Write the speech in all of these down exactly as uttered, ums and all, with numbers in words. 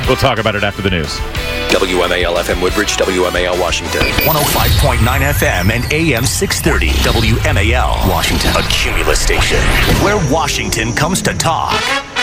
We'll talk about it after the news. W M A L F M Woodbridge, W M A L Washington. one oh five point nine F M and A M six thirty. W M A L Washington. A Cumulus station where Washington comes to talk.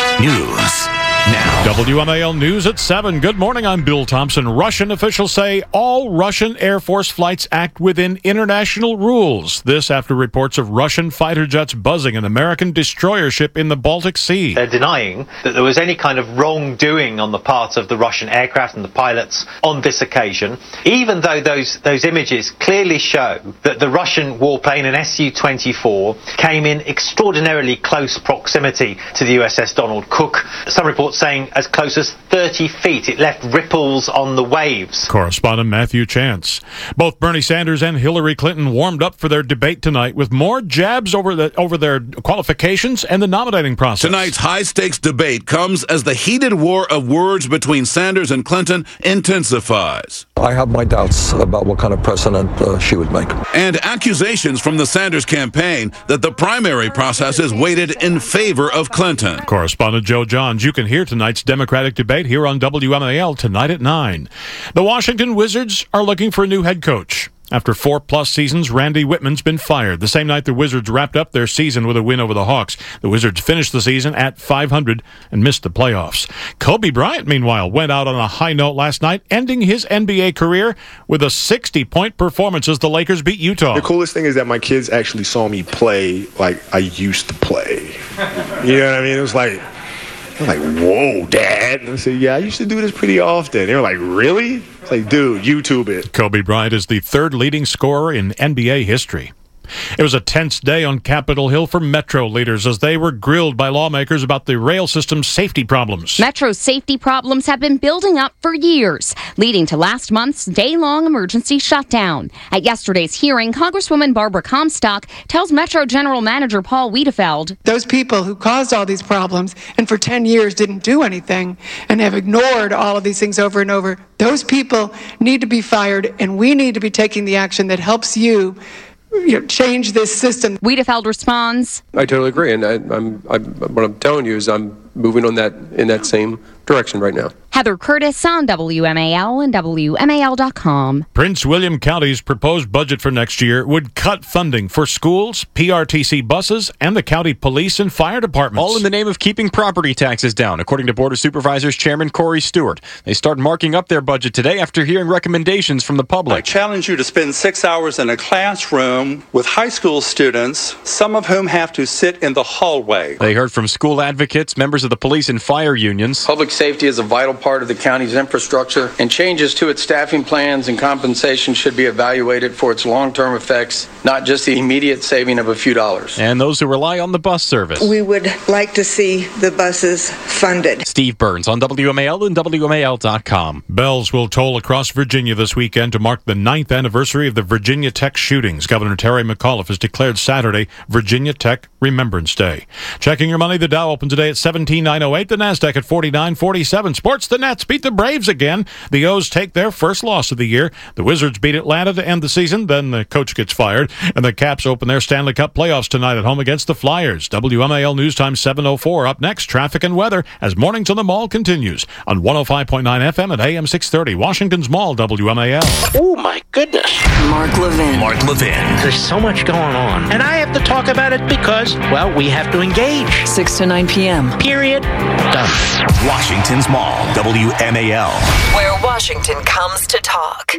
News now. W M A L News at seven. Good morning, I'm Bill Thompson. Russian officials say all Russian Air Force flights act within international rules. This after reports of Russian fighter jets buzzing an American destroyer ship in the Baltic Sea. They're denying that there was any kind of wrongdoing on the part of the Russian aircraft and the pilots on this occasion, even though those, those images clearly show that the Russian warplane, an S U twenty-four, came in extraordinarily close proximity to the U S S Donald Cook. Some reports saying as close as thirty feet. It left ripples on the waves. Correspondent Matthew Chance. Both Bernie Sanders and Hillary Clinton warmed up for their debate tonight with more jabs over the over their qualifications and the nominating process. Tonight's high-stakes debate comes as the heated war of words between Sanders and Clinton intensifies. I have my doubts about what kind of precedent uh, she would make. And accusations from the Sanders campaign that the primary process is weighted in favor of Clinton. Correspondent Joe Johns. You can hear tonight's Democratic debate here on W M A L tonight at nine. The Washington Wizards are looking for a new head coach. After four-plus seasons, Randy Whitman's been fired. The same night the Wizards wrapped up their season with a win over the Hawks. The Wizards finished the season at five hundred and missed the playoffs. Kobe Bryant, meanwhile, went out on a high note last night, ending his N B A career with a sixty-point performance as the Lakers beat Utah. The coolest thing is that my kids actually saw me play like I used to play. You know what I mean? It was like, I'm like, whoa, Dad. And I said, yeah, I used to do this pretty often. They were like, really? It's like, dude, YouTube it. Kobe Bryant is the third leading scorer in N B A history. It was a tense day on Capitol Hill for Metro leaders as they were grilled by lawmakers about the rail system's safety problems. Metro's safety problems have been building up for years, leading to last month's day-long emergency shutdown. At yesterday's hearing, Congresswoman Barbara Comstock tells Metro General Manager Paul Wiedefeld, those people who caused all these problems and for ten years didn't do anything and have ignored all of these things over and over, those people need to be fired, and we need to be taking the action that helps you You know, change this system. Wiedefeld responds, I totally agree, and I, I'm, I'm, what I'm telling you is I'm moving on that in that same direction right now. Heather Curtis on W M A L and W M A L dot com. Prince William County's proposed budget for next year would cut funding for schools, P R T C buses, and the county police and fire departments. All in the name of keeping property taxes down, according to Board of Supervisors Chairman Corey Stewart. They start marking up their budget today after hearing recommendations from the public. I challenge you to spend six hours in a classroom with high school students, some of whom have to sit in the hallway. They heard from school advocates, members of the police and fire unions. Public safety is a vital part of the county's infrastructure, and changes to its staffing plans and compensation should be evaluated for its long-term effects, not just the immediate saving of a few dollars. And those who rely on the bus service. We would like to see the buses funded. Steve Burns on W M A L and W M A L dot com. Bells will toll across Virginia this weekend to mark the ninth anniversary of the Virginia Tech shootings. Governor Terry McAuliffe has declared Saturday Virginia Tech Remembrance Day. Checking your money, the Dow opened today at seventeen nine oh eight, the NASDAQ at forty-nine forty-seven. Sports, the Nets beat the Braves again. The O's take their first loss of the year. The Wizards beat Atlanta to end the season. Then the coach gets fired. And the Caps open their Stanley Cup playoffs tonight at home against the Flyers. W M A L News Time seven oh four. Up next, traffic and weather as Mornings on the Mall continues on one oh five point nine F M at A M six thirty. Washington's Mall, W M A L. Oh, my goodness. Mark Levin. Mark Levin. There's so much going on. And I have to talk about it because, well, we have to engage. six to nine p.m. Period. Done. Washington's Mall, W M A L. Where Washington comes to talk.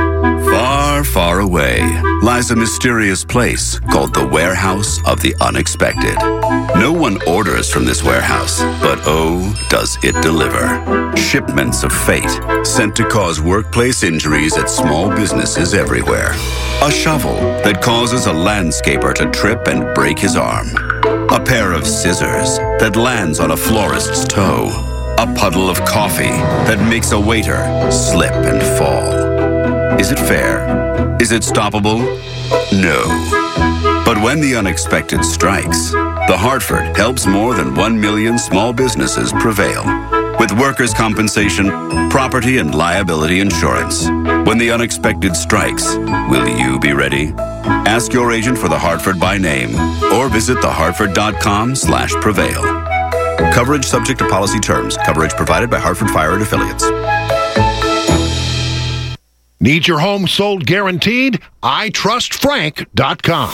Far, far away lies a mysterious place called the Warehouse of the Unexpected. No one orders from this warehouse, but oh, does it deliver. Shipments of fate sent to cause workplace injuries at small businesses everywhere. A shovel that causes a landscaper to trip and break his arm. A pair of scissors that lands on a florist's toe. A puddle of coffee that makes a waiter slip and fall. Is it fair? Is it stoppable? No. But when the unexpected strikes, The Hartford helps more than one million small businesses prevail. With workers' compensation, property and liability insurance. When the unexpected strikes, will you be ready? Ask your agent for The Hartford by name or visit the hartford dot com slash prevail. Coverage subject to policy terms. Coverage provided by Hartford Fire and Affiliates. Need your home sold guaranteed? I trust frank dot com.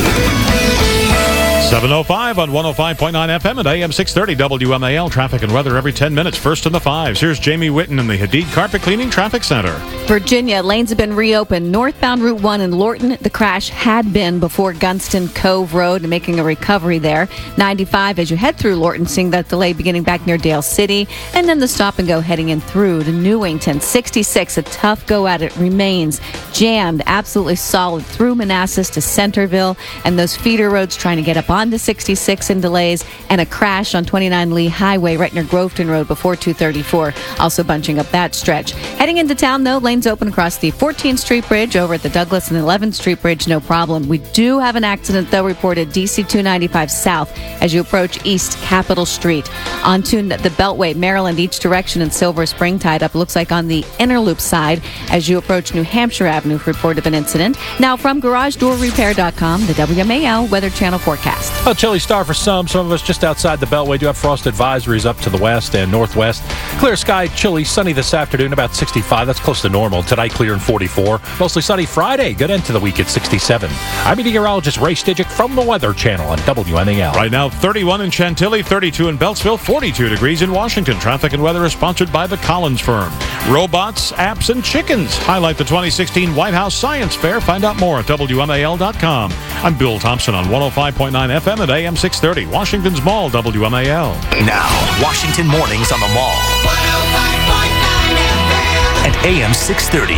seven oh five on one oh five point nine F M and A M six thirty W M A L. Traffic and weather every ten minutes. First in the fives. Here's Jamie Whitten in the Hadid Carpet Cleaning Traffic Center. Virginia, lanes have been reopened. Northbound Route one in Lorton, the crash had been before Gunston Cove Road, making a recovery there. ninety-five, as you head through Lorton, seeing that delay beginning back near Dale City, and then the stop and go heading in through to Newington. sixty-six, a tough go at it remains. Jammed, absolutely solid through Manassas to Centerville, and those feeder roads trying to get up onto sixty-six in delays, and a crash on twenty-nine Lee Highway right near Groveton Road before two thirty-four, also bunching up that stretch. Heading into town, though, lanes open across the fourteenth Street Bridge over at the Douglas and eleventh Street Bridge, no problem. We do have an accident, though, reported D C two ninety-five south as you approach East Capitol Street. Onto the Beltway, Maryland, each direction, and Silver Spring tied up. Looks like on the inner loop side as you approach New Hampshire Avenue, report of an incident. Now from garage door repair dot com, the W M A L Weather Channel forecast. A chilly start for some. Some of us just outside the Beltway do have frost advisories up to the west and northwest. Clear sky, chilly, sunny this afternoon, about sixty-five. That's close to normal. Tonight, clear and forty-four. Mostly sunny Friday. Good end to the week at sixty-seven. I'm meteorologist Ray Stidgick from the Weather Channel on W M A L. Right now, thirty-one in Chantilly, thirty-two in Beltsville, forty-two degrees in Washington. Traffic and weather is sponsored by the Collins Firm. Robots, apps, and chickens highlight the twenty sixteen White House Science Fair. Find out more at W M A L dot com. I'm Bill Thompson on one oh five point nine F M and A M six thirty. Washington's Mall, W M A L. Now, Washington Mornings on the Mall. one oh five point nine F M. And A M six thirty.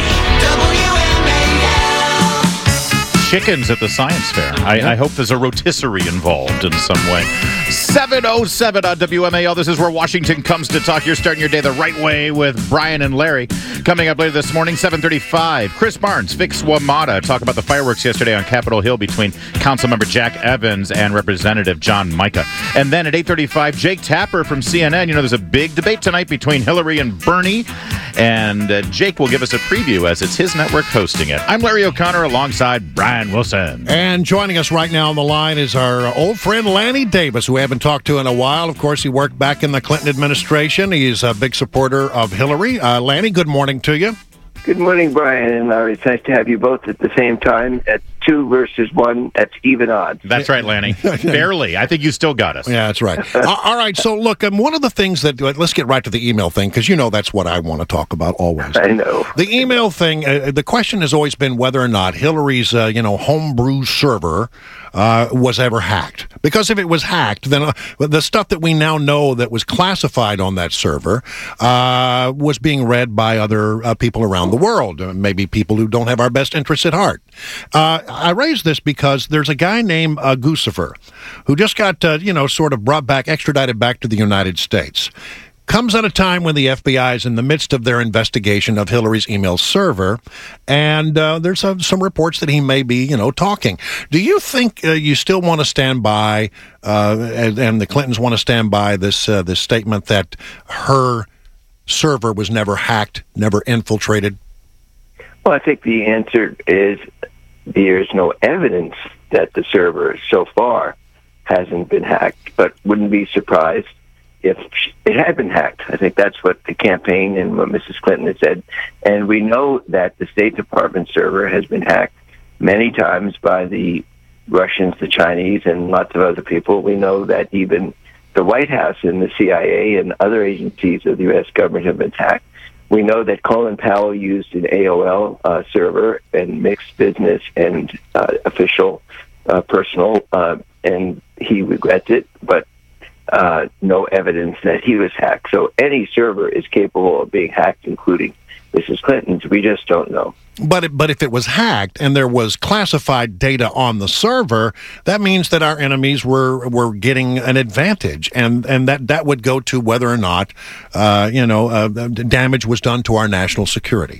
W M A L. Chickens at the Science Fair. I, I hope there's a rotisserie involved in some way. seven oh seven on W M A L. This is where Washington comes to talk. You're starting your day the right way with Brian and Larry. Coming up later this morning, seven thirty-five, Chris Barnes, Vix Wamata, talk about the fireworks yesterday on Capitol Hill between Councilmember Jack Evans and Representative John Mica. And then at eight thirty-five, Jake Tapper from C N N. You know, there's a big debate tonight between Hillary and Bernie, and uh, Jake will give us a preview as it's his network hosting it. I'm Larry O'Connor alongside Brian Wilson. And joining us right now on the line is our old friend Lanny Davis, who we haven't talked to in a while. Of course, he worked back in the Clinton administration. He's a big supporter of Hillary. Uh, Lanny, good morning to you. Good morning, Brian and Larry. It's nice to have you both at the same time. At two versus one, that's even odds. That's right, Lanny. Barely. I think you still got us. Yeah, that's right. uh, all right, so look, um, one of the things that, let's get right to the email thing, because you know that's what I want to talk about always. I know. The email thing, uh, the question has always been whether or not Hillary's, uh, you know, homebrew server uh, was ever hacked. Because if it was hacked, then uh, the stuff that we now know that was classified on that server uh, was being read by other uh, people around the world, uh, maybe people who don't have our best interests at heart. Uh, I raise this because there's a guy named uh, Guccifer who just got, uh, you know, sort of brought back, extradited back to the United States. Comes at a time when the F B I is in the midst of their investigation of Hillary's email server, and uh, there's uh, some reports that he may be, you know, talking. Do you think uh, you still want to stand by, uh, and, and the Clintons want to stand by this uh, this statement that her server was never hacked, never infiltrated? Well, I think the answer is there's no evidence that the server so far hasn't been hacked, but wouldn't be surprised if it had been hacked. I think that's what the campaign and what Missus Clinton has said. And we know that the State Department server has been hacked many times by the Russians, the Chinese, and lots of other people. We know that even the White House and the C I A and other agencies of the U S government have been hacked. We know that Colin Powell used an A O L uh, server and mixed business and uh, official, uh, personal, uh, and he regrets it, but uh, no evidence that he was hacked. So any server is capable of being hacked, including Missus Clinton's. We just don't know. But it, but if it was hacked and there was classified data on the server, that means that our enemies were were getting an advantage, and and that, that would go to whether or not uh, you know uh, damage was done to our national security.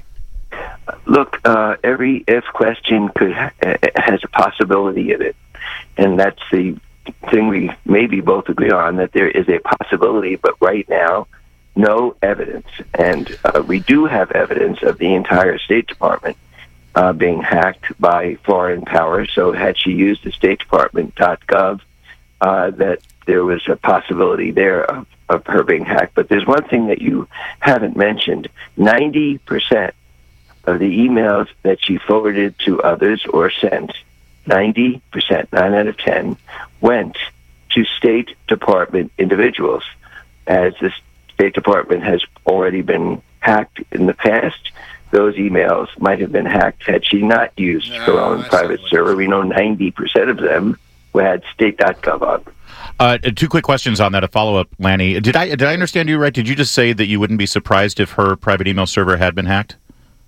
Look, uh, every if question could ha- has a possibility in it, and that's the thing we maybe both agree on, that there is a possibility. But right now, no evidence, and uh, we do have evidence of the entire State Department uh, being hacked by foreign powers. So had she used the State Department dot gov, uh, that there was a possibility there of, of her being hacked. But there's one thing that you haven't mentioned. ninety percent of the emails that she forwarded to others or sent, ninety percent, nine out of ten, went to State Department individuals. As the State Department has already been hacked in the past, those emails might have been hacked had she not used her own private server. We know ninety percent of them had state dot gov on. Uh, two quick questions on that. A follow-up, Lanny. Did I did I understand you right? Did you just say that you wouldn't be surprised if her private email server had been hacked?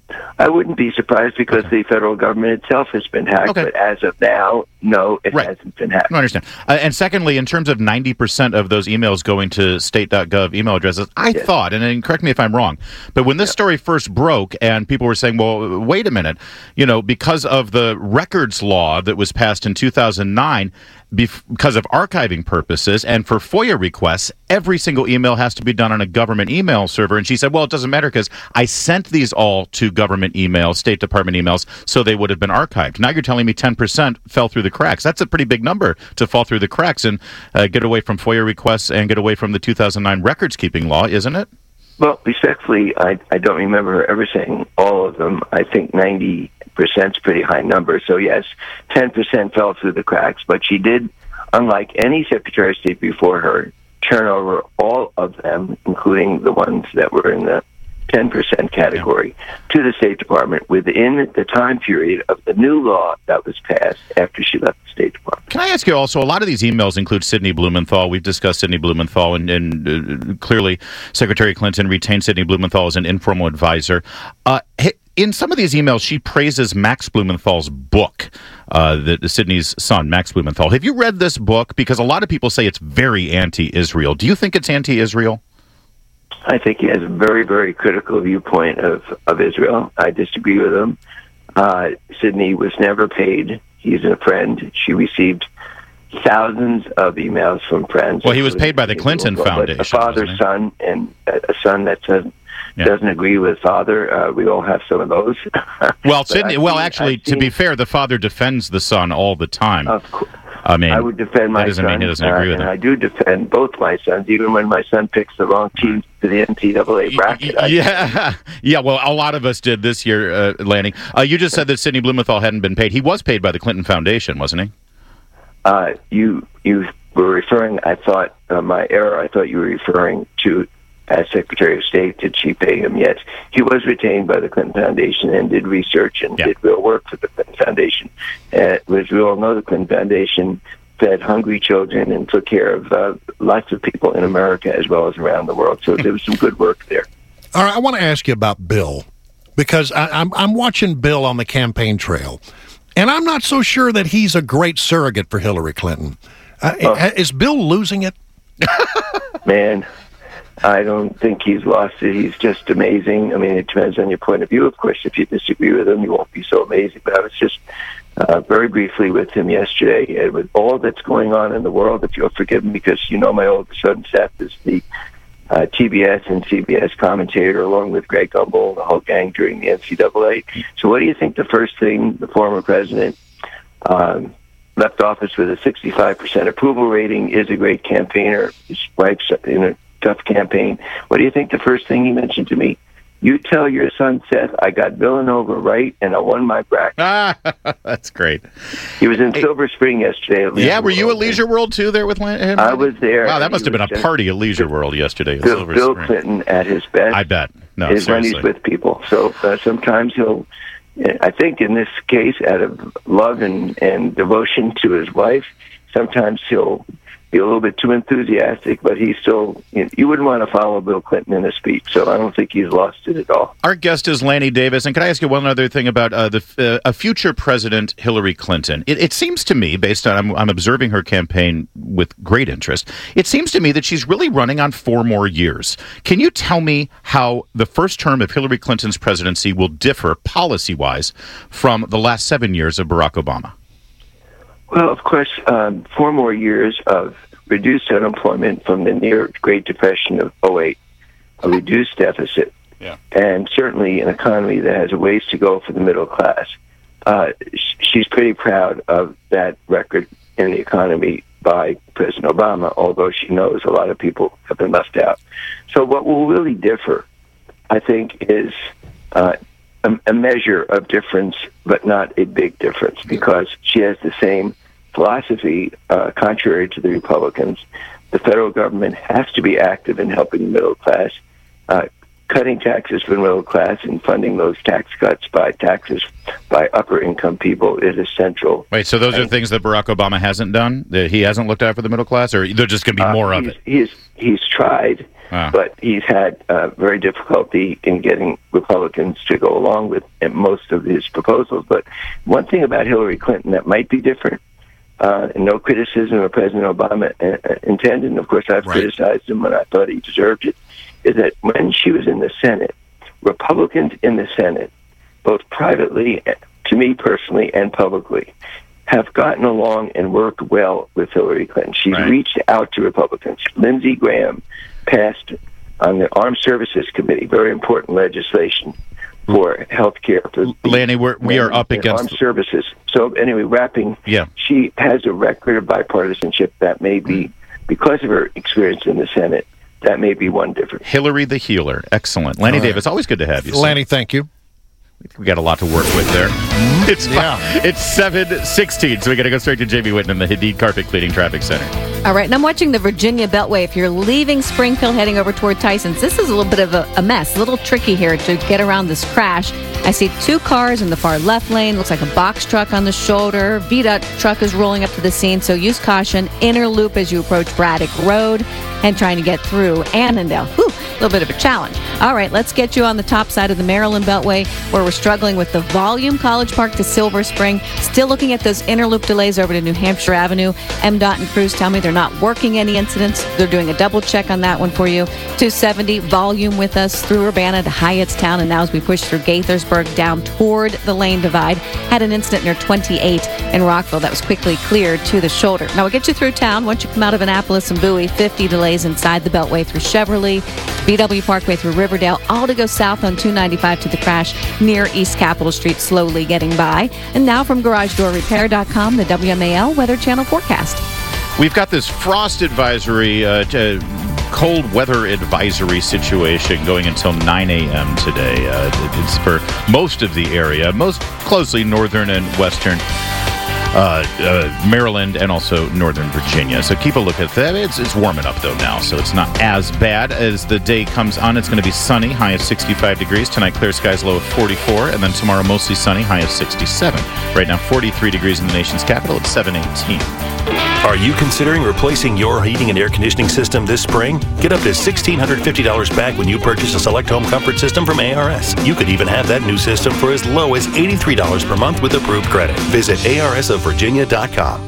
I wouldn't be surprised because okay. the federal government itself has been hacked, okay. but as of now, no, it right. hasn't been hacked. I understand. Uh, and secondly, in terms of ninety percent of those emails going to state dot gov email addresses, I yes. thought, and, and correct me if I'm wrong, but when this yeah. story first broke and people were saying, well, wait a minute, you know, because of the records law that was passed in two thousand nine, because of archiving purposes and for FOIA requests, every single email has to be done on a government email server. And she said, well, it doesn't matter because I sent these all to government emails, State Department emails, so they would have been archived. Now you're telling me ten percent fell through the cracks. That's a pretty big number to fall through the cracks and uh, get away from FOIA requests and get away from the two thousand nine records keeping law, isn't it? Well, respectfully, I, I don't remember her ever saying all of them. I think ninety percent is a pretty high number. So, yes, ten percent fell through the cracks. But she did, unlike any Secretary of State before her, turn over all of them, including the ones that were in the ten percent category, to the State Department within the time period of the new law that was passed after she left the State Department. Can I ask you also, a lot of these emails include Sidney Blumenthal. We've discussed Sidney Blumenthal, and, and uh, clearly Secretary Clinton retained Sidney Blumenthal as an informal advisor. Uh, in some of these emails, she praises Max Blumenthal's book, uh, the, Sidney's son, Max Blumenthal. Have you read this book? Because a lot of people say it's very anti-Israel. Do you think it's anti-Israel? I think he has a very, very critical viewpoint of, of Israel. I disagree with him. Uh, Sidney was never paid. He's a friend. She received thousands of emails from friends. Well, he was paid by the Clinton Foundation. A father, son, and a son that doesn't, yeah. doesn't agree with father. Uh, we all have some of those. Well, Sidney. I, well, actually, to be fair, the father defends the son all the time. Of course. I mean, I would defend my that doesn't son, mean he doesn't agree uh, with and him. I do defend both my sons, even when my son picks the wrong team to the N C double A bracket. I yeah, yeah. Well, a lot of us did this year, uh, Lanny. Uh, you just said that Sidney Blumenthal hadn't been paid. He was paid by the Clinton Foundation, wasn't he? Uh, you you were referring. I thought uh, my error. I thought you were referring to as Secretary of State. Did she pay him? Yes, he was retained by the Clinton Foundation and did research and yeah. did real work for the Clinton Foundation. Uh, as we all know, the Clinton Foundation fed hungry children and took care of uh, lots of people in America as well as around the world. So there was some good work there. All right, I want to ask you about Bill, because I, I'm, I'm watching Bill on the campaign trail, and I'm not so sure that he's a great surrogate for Hillary Clinton. Uh, oh. Is Bill losing it? Man, I don't think he's lost it. He's just amazing. I mean, it depends on your point of view. Of course, if you disagree with him, you won't be so amazing. But I was just uh, very briefly with him yesterday. And with all that's going on in the world, if you'll forgive me, because you know my older son, Seth, is the uh, T B S and C B S commentator, along with Greg Gumbel, the whole gang during the N C double A. So what do you think the first thing the former president um, left office with a sixty-five percent approval rating, is a great campaigner, his wife's in a tough campaign. What do you think the first thing he mentioned to me? You tell your son, Seth, I got Villanova right, and I won my bracket. Ah, that's great. He was in hey, Silver Spring yesterday. At yeah, were World you at Leisure World, too, there with him? I was there. Wow, that must have been a party at Leisure World yesterday. Bill, Silver Bill Spring. Clinton at his best. I bet. No, is seriously. when he's with people. So uh, sometimes he'll, I think in this case, out of love and, and devotion to his wife, sometimes he'll be a little bit too enthusiastic, but he's still, you know, you wouldn't want to follow Bill Clinton in a speech, so I don't think he's lost it at all. Our guest is Lanny Davis, and can I ask you one other thing about uh, the uh, a future president, Hillary Clinton? It, it seems to me, based on, I'm, I'm observing her campaign with great interest, it seems to me that she's really running on four more years. Can you tell me how the first term of Hillary Clinton's presidency will differ, policy-wise, from the last seven years of Barack Obama? Well, of course, um, four more years of reduced unemployment from the near Great Depression of oh eight, a reduced deficit, yeah. and certainly an economy that has a ways to go for the middle class. Uh, she's pretty proud of that record in the economy by President Obama, although she knows a lot of people have been left out. So what will really differ, I think, is uh, a, a measure of difference, but not a big difference, because she has the same philosophy, uh, contrary to the Republicans. The federal government has to be active in helping the middle class. Uh, cutting taxes for the middle class and funding those tax cuts by taxes by upper income people is essential. Wait, so those and, are things that Barack Obama hasn't done? That he hasn't looked at for the middle class? Or there's just going to be more uh, of it? He's, he's tried, ah. but he's had uh, very difficulty in getting Republicans to go along with most of his proposals. But one thing about Hillary Clinton that might be different, Uh, and no criticism of President Obama uh, intended, and of course I've right. criticized him when I thought he deserved it, is that when she was in the Senate, Republicans in the Senate, both privately, to me personally, and publicly, have gotten along and worked well with Hillary Clinton. She's right. reached out to Republicans. Lindsey Graham passed on the Armed Services Committee very important legislation for health care. Lanny, we're, we are up against... Armed services. So anyway, wrapping, yeah. she has a record of bipartisanship that may be, because of her experience in the Senate, that may be one difference. Hillary the Healer. Excellent. Lanny right. Davis, always good to have you. Lanny, thank you. We got a lot to work with there. It's yeah. It's seven sixteen, so we got to go straight to Jamie Whitten in the Hadid Carpet Cleaning Traffic Center. All right, and I'm watching the Virginia Beltway. If you're leaving Springfield heading over toward Tyson's, this is a little bit of a, a mess, a little tricky here to get around this crash. I see two cars in the far left lane, looks like a box truck on the shoulder. V DOT truck is rolling up to the scene, so use caution. Inner loop as you approach Braddock Road and trying to get through Annandale. Whew, a little bit of a challenge. All right, let's get you on the top side of the Maryland Beltway, where we're struggling with the volume College Park to Silver Spring. Still looking at those inner loop delays over to New Hampshire Avenue. M DOT and crews tell me they're not working any incidents. They're doing a double check on that one for you. two seventy volume with us through Urbana to Hyattstown, and now as we push through Gaithersburg down toward the lane divide, had an incident near twenty-eight in Rockville that was quickly cleared to the shoulder. Now we'll get you through town once you come out of Annapolis and Bowie. fifty delays inside the Beltway through Cheverly, B W Parkway through Riverdale, all to go south on two ninety-five to the crash near East Capitol Street, slowly getting by. And now from Garage Door Repair dot com, the W M A L Weather Channel forecast. We've got this frost advisory, uh, uh, cold weather advisory situation going until nine a.m. today. Uh, it's for most of the area, most closely northern and western uh, uh, Maryland and also northern Virginia. So keep a look at that. It's, it's warming up, though, now, so it's not as bad as the day comes on. It's going to be sunny, high of sixty-five degrees. Tonight, clear skies, low of forty-four. And then tomorrow, mostly sunny, high of sixty-seven. Right now, forty-three degrees in the nation's capital. It's seven eighteen. Are you considering replacing your heating and air conditioning system this spring? Get up to one thousand six hundred fifty dollars back when you purchase a Select Home Comfort system from A R S. You could even have that new system for as low as eighty-three dollars per month with approved credit. Visit A R S of Virginia dot com.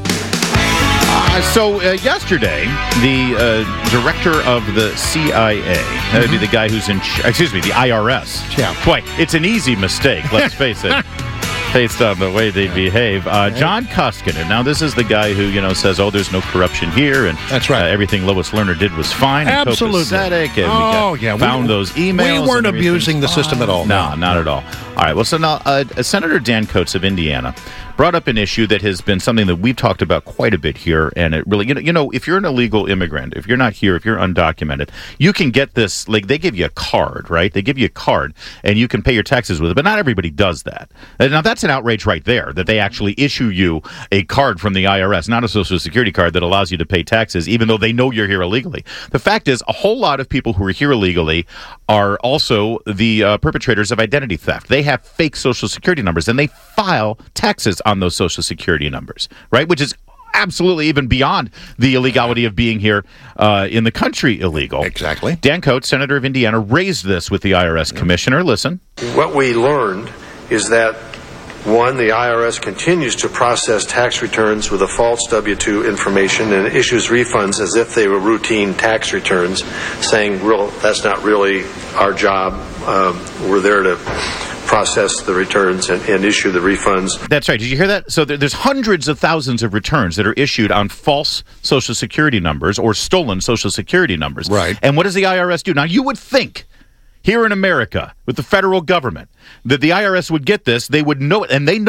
Uh, so uh, yesterday, the uh, director of the C I A, mm-hmm. that would be the guy who's in, ch- excuse me, the I R S. Yeah. Boy, it's an easy mistake, let's face it. Based on the way they behave. Uh, John Koskinen. Now, this is the guy who, you know, says, oh, there's no corruption here, and that's right. Uh, everything Lois Lerner did was fine and Absolutely. copacetic, and oh, we got, yeah. found we, those emails. We weren't abusing the fine. system at all. No, no, not at all. All right, well, so now, uh, Senator Dan Coats of Indiana brought up an issue that has been something that we've talked about quite a bit here, and it really, you know, you know, if you're an illegal immigrant, if you're not here, if you're undocumented, you can get this, like, they give you a card, right? They give you a card, and you can pay your taxes with it, but not everybody does that. Now, that's an outrage right there, that they actually issue you a card from the I R S, not a Social Security card that allows you to pay taxes, even though they know you're here illegally. The fact is, a whole lot of people who are here illegally are also the uh, perpetrators of identity theft. They have fake Social Security numbers, and they file taxes on those Social Security numbers, right? Which is absolutely even beyond the illegality of being here uh, in the country illegal. Exactly. Dan Coats, Senator of Indiana, raised this with the I R S commissioner. Listen. What we learned is that, one, the I R S continues to process tax returns with a false W two information and issues refunds as if they were routine tax returns, saying, "Real, that's not really our job. Um, we're there to process the returns and, and issue the refunds." That's right. Did you hear that? So there, there's hundreds of thousands of returns that are issued on false Social Security numbers or stolen Social Security numbers. Right. And what does the I R S do? Now, you would think here in America with the federal government that the I R S would get this, they would know it, and they know it,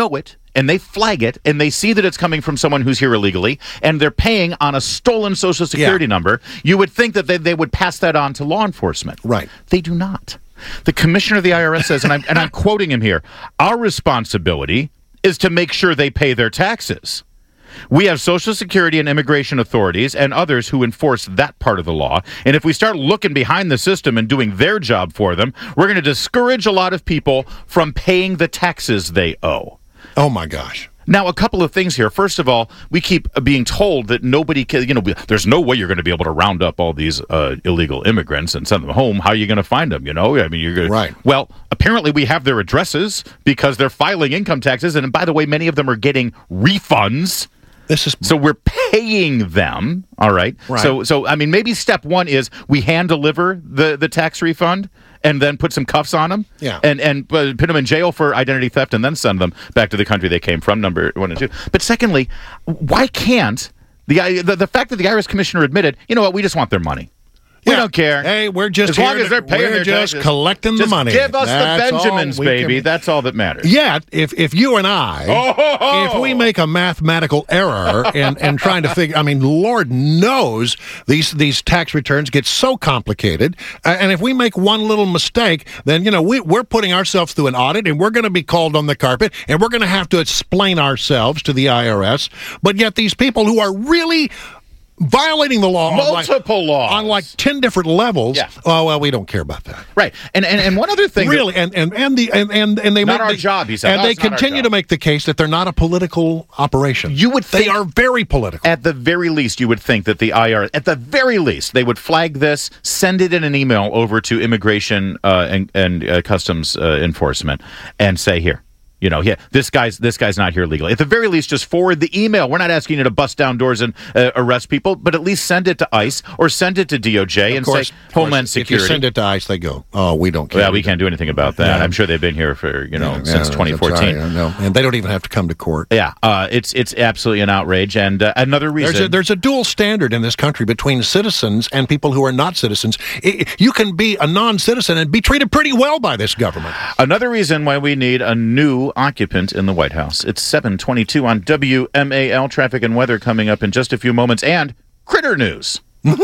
and they flag it, and they see that it's coming from someone who's here illegally, and they're paying on a stolen Social Security Yeah. number, you would think that they, they would pass that on to law enforcement. Right. They do not. The commissioner of the I R S says, and I'm, and I'm quoting him here, our responsibility is to make sure they pay their taxes. We have Social Security and immigration authorities and others who enforce that part of the law. And if we start looking behind the system and doing their job for them, we're going to discourage a lot of people from paying the taxes they owe. Oh, my gosh. Now, a couple of things here. First of all, we keep being told that nobody can, you know, there's no way you're going to be able to round up all these uh, illegal immigrants and send them home. How are you going to find them? You know, I mean, you're going Right. Well, apparently we have their addresses because they're filing income taxes. And by the way, many of them are getting refunds. This is so we're paying them. All right. Right. So, so I mean, maybe step one is we hand deliver the, the tax refund and then put some cuffs on them. Yeah. And and uh, put them in jail for identity theft and then send them back to the country they came from. Number one and two. But secondly, why can't the I- the, the fact that the I R S commissioner admitted, you know what, we just want their money. We don't care. Hey, we're just as long here as they're to- paying we're their just taxes. collecting the Just money. Give us That's the all Benjamins, we baby. can- That's all that matters. Yet, if if you and I, Oh! if we make a mathematical error and and trying to figure, I mean, Lord knows these these tax returns get so complicated, uh, and if we make one little mistake, then you know we we're putting ourselves through an audit, and we're going to be called on the carpet, and we're going to have to explain ourselves to the I R S. But yet, these people who are really violating the law, Multiple on like, laws. on like ten different levels. Yeah. Oh well, we don't care about that. Right. And and, and one other thing. that- Really, and, and, and the and, and, and they Not make our the- job, he said. and No, they it's not our continue job. to make the case that they're not a political operation. You would they think- are very political. At the very least, you would think that the I R S, at the very least, they would flag this, send it in an email over to Immigration uh, and, and uh, Customs uh, Enforcement, and say, here, you know, yeah, this guy's this guy's not here legally. At the very least, just forward the email. We're not asking you to bust down doors and uh, arrest people, but at least send it to ICE or send it to D O J Of and course, say of course, Homeland If Security. you send it to ICE, they go, oh, we don't care. Well, we can't do anything about that. Yeah. I'm sure they've been here for, you know, Yeah, since yeah, twenty fourteen. that's right, I know. And they don't even have to come to court. Yeah, uh, it's it's absolutely an outrage. And uh, another reason. There's a, there's a dual standard in this country between citizens and people who are not citizens. I you can be a non-citizen and be treated pretty well by this government. Another reason why we need a new occupant in the White House. It's seven twenty-two on W M A L. Traffic and weather coming up in just a few moments. And Critter News.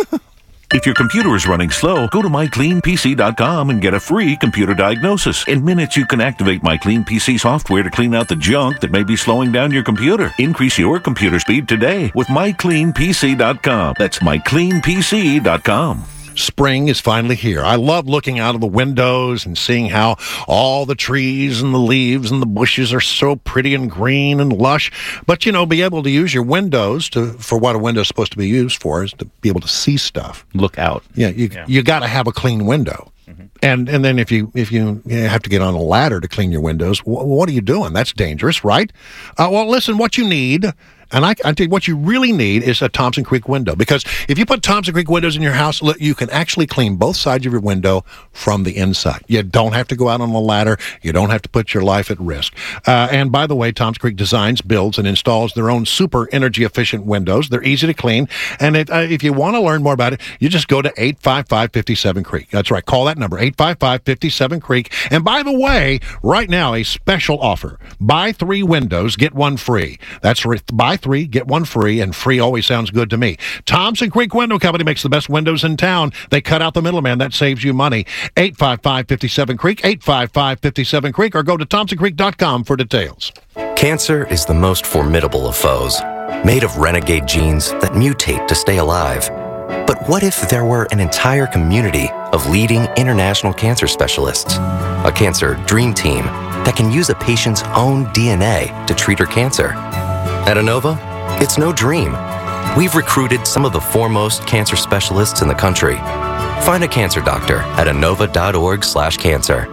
If your computer is running slow, go to my clean P C dot com and get a free computer diagnosis. In minutes, you can activate MyCleanPC software to clean out the junk that may be slowing down your computer. Increase your computer speed today with my clean P C dot com. That's my clean P C dot com. Spring is finally here. I love looking out of the windows and seeing how all the trees and the leaves and the bushes are so pretty and green and lush. But, you know, be able to use your windows to for what a window is supposed to be used for is to be able to see stuff. Look out. Yeah, you Yeah. you got to have a clean window. And and then if you if you, you have to get on a ladder to clean your windows, wh- what are you doing? That's dangerous, right? Uh, well, listen, what you need, and I, I tell you what you really need is a Thompson Creek window, because if you put Thompson Creek windows in your house, look, you can actually clean both sides of your window from the inside. You don't have to go out on a ladder. You don't have to put your life at risk. Uh, and by the way, Thompson Creek designs, builds, and installs their own super energy efficient windows. They're easy to clean. And if, uh, if you want to learn more about it, you just go to eight five five, five seven Creek. That's right. Call that number, eight five five, five seven Creek. And by the way, right now, a special offer. Buy three windows, get one free. That's right. Buy three, get one free, and free always sounds good to me. Thompson Creek Window Company makes the best windows in town. They cut out the middleman. That saves you money. eight five five, five seven Creek, eight five five, five seven Creek, or go to thompson creek dot com for details. Cancer is the most formidable of foes, made of renegade genes that mutate to stay alive. But what if there were an entire community of leading international cancer specialists? A cancer dream team that can use a patient's own D N A to treat her cancer. At Inova, it's no dream. We've recruited some of the foremost cancer specialists in the country. Find a cancer doctor at inova.org slash cancer.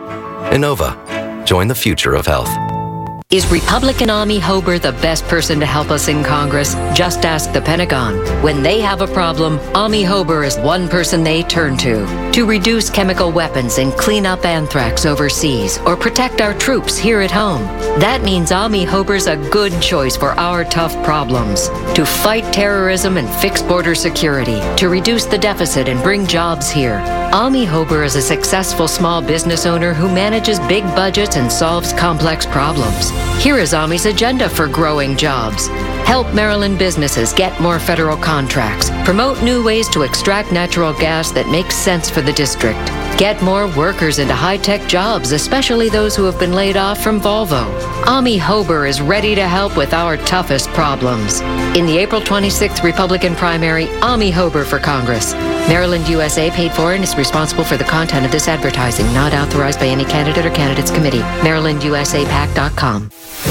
Inova. Join the future of health. Is Republican Ami Hober the best person to help us in Congress? Just ask the Pentagon. When they have a problem, Ami Hober is one person they turn to. to reduce chemical weapons and clean up anthrax overseas or protect our troops here at home. That means Ami Hober's a good choice for our tough problems. To fight terrorism and fix border security, to reduce the deficit and bring jobs here. Ami Hober is a successful small business owner who manages big budgets and solves complex problems. Here is Ami's agenda for growing jobs. Help Maryland businesses get more federal contracts. Promote new ways to extract natural gas that makes sense for the district. Get more workers into high-tech jobs, especially those who have been laid off from Volvo. Ami Hober is ready to help with our toughest problems. In the April twenty-sixth Republican primary, Ami Hober for Congress. Maryland U S A paid for and is responsible for the content of this advertising, not authorized by any candidate or candidates committee. Maryland U S A pac dot com.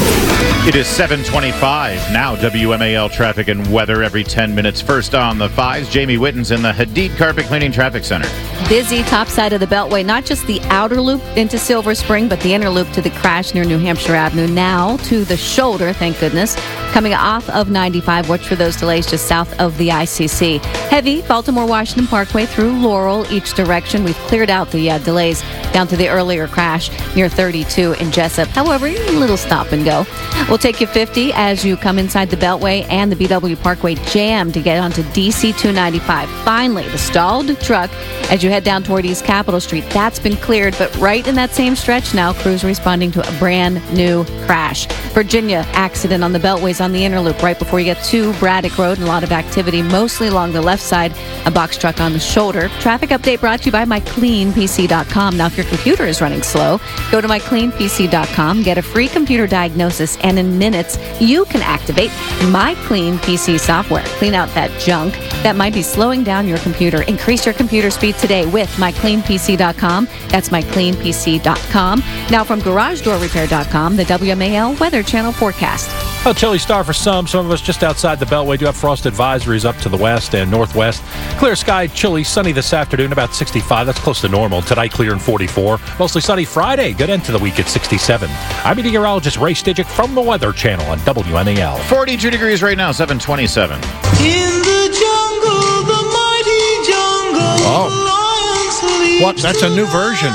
It is seven twenty-five. Now W M A L traffic and weather every ten minutes. First on the fives, Jamie Witten's in the Hadid Carpet Cleaning Traffic Center. Busy top side of the Beltway, not just the outer loop into Silver Spring, but the inner loop to the crash near New Hampshire Avenue. Now to the shoulder, thank goodness. Coming off of ninety-five, watch for those delays just south of the I C C. Heavy Baltimore-Washington Parkway through Laurel, each direction. We've cleared out the uh, delays down to the earlier crash near thirty-two in Jessup. However, a little stop and go. We'll take you fifty as you come inside the Beltway and the B W Parkway jam to get onto D C two ninety-five. Finally, the stalled truck as you head down toward East Capitol Street. That's been cleared, but right in that same stretch now, crews responding to a brand new crash. Virginia accident on the Beltways on the inner loop right before you get to Braddock Road. And a lot of activity, mostly along the left side. A box truck on the shoulder. Traffic update brought to you by my clean P C dot com. Now, if your computer is running slow, go to my clean P C dot com, get a free computer diagnosis, and in minutes, you can activate My Clean P C software. Clean out that junk that might be slowing down your computer. Increase your computer speed today with my clean P C dot com. That's my clean P C dot com. Now from garage door repair dot com, the W M A L Weather Channel forecast. A chilly start for some. Some of us just outside the Beltway do have frost advisories up to the west and northwest. Clear sky, chilly, sunny this afternoon, about sixty-five. That's close to normal. Tonight, clear and forty-four. Mostly sunny Friday. Good end to the week at sixty-seven. I'm meteorologist Ray Stidgick from the Weather Channel on W M A L. forty-two degrees right now, seven twenty-seven. In the jungle, the mighty jungle. Oh. What? That's a new version.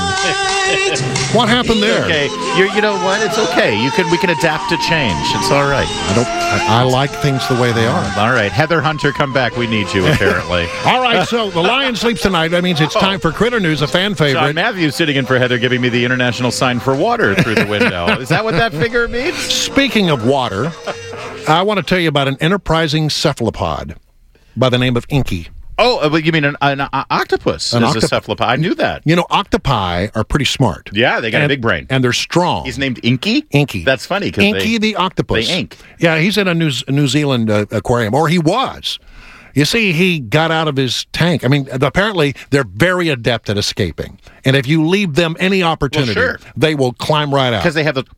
What happened there? Okay, You're, you know what? It's okay. You can we can adapt to change. It's all right. I don't. I, I like things the way they are. All right, Heather Hunter, come back. We need you apparently. All right, so the Lion sleeps tonight. That means it's time for Critter News, a fan favorite. John Matthews sitting in for Heather, giving me the international sign for water through the window. Is that what that figure means? Speaking of water, I want to tell you about an enterprising cephalopod by the name of Inky. Oh, but you mean an, an uh, octopus An is octop- a cephalopod. I knew that. You know, octopi are pretty smart. Yeah, they got and, a big brain. And they're strong. He's named Inky? Inky. That's funny. Inky they, the octopus. They ink. Yeah, he's in a New, New Zealand uh, aquarium, or he was. You see, he got out of his tank. I mean, apparently, they're very adept at escaping. And if you leave them any opportunity, well, sure. they will climb right out. Because they have the...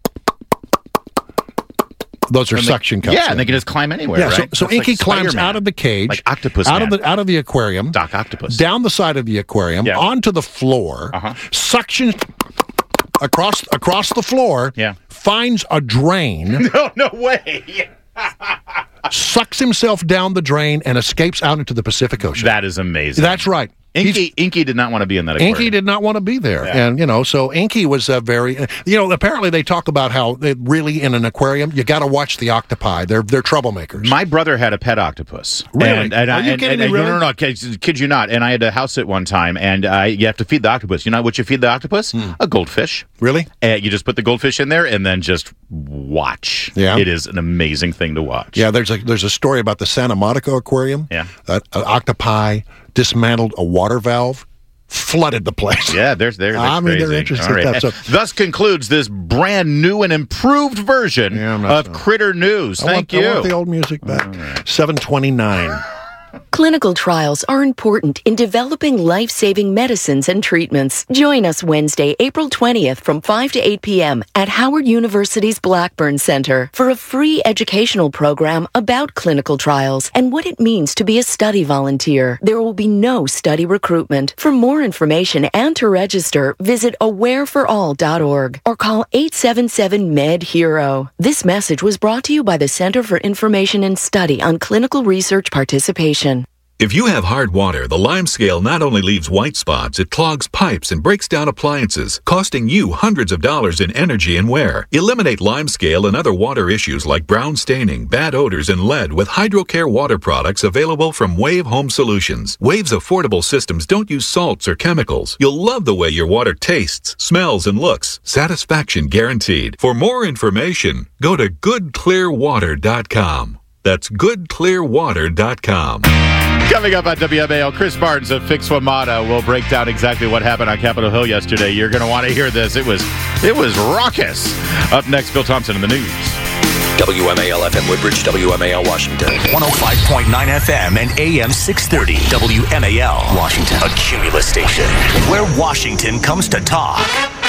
Those are and suction they, cups. Yeah, and they can just climb anywhere, yeah, right? So, so Inky like climbs Spider-Man. out of the cage, like Octopus out Man. of the out of the aquarium, Doc Octopus, down the side of the aquarium, yeah. onto the floor, uh-huh. suction across across the floor, yeah. finds a drain. No, no way. Sucks himself down the drain and escapes out into the Pacific Ocean. That is amazing. That's right. Inky, Inky did not want to be in that aquarium. Inky did not want to be there. Yeah. And, you know, so Inky was a very, you know, apparently they talk about how they really in an aquarium, you got to watch the octopi. They're they're troublemakers. My brother had a pet octopus. Really? And, and, Are you and, kidding and, me, and, really? No, no, no, kid, kid you not. And I had to house it one time, and uh, you have to feed the octopus. You know what you feed the octopus? Hmm. A goldfish. Really? And you just put the goldfish in there and then just watch. Yeah. It is an amazing thing to watch. Yeah, there's a there's a story about the Santa Monica Aquarium. Yeah. That an octopi dismantled a water valve, flooded the place. Yeah, there's there. I mean, crazy. they're interesting All right. stuff. So, Thus concludes this brand new and improved version Yeah, I'm not of sure. Critter News. I Thank want, you. I want the old music back. seven twenty-nine. Clinical trials are important in developing life-saving medicines and treatments. Join us Wednesday, April twentieth from five to eight p.m. at Howard University's Blackburn Center for a free educational program about clinical trials and what it means to be a study volunteer. There will be no study recruitment. For more information and to register, visit aware for all dot org or call eight seven seven M E D HERO. This message was brought to you by the Center for Information and Study on Clinical Research Participation. If you have hard water, the Lime Scale not only leaves white spots, it clogs pipes and breaks down appliances, costing you hundreds of dollars in energy and wear. Eliminate Lime Scale and other water issues like brown staining, bad odors, and lead with HydroCare water products available from Wave Home Solutions. Wave's affordable systems don't use salts or chemicals. You'll love the way your water tastes, smells, and looks. Satisfaction guaranteed. For more information, go to good clear water dot com. That's good clear water dot com. Coming up on W M A L, Chris Barnes of Fix Wamata will break down exactly what happened on Capitol Hill yesterday. You're going to want to hear this. It was it was raucous. Up next, Bill Thompson in the news. W M A L F M Woodbridge, W M A L Washington. one oh five point nine F M and A M six thirty. W M A L Washington. A Cumulus station where Washington comes to talk.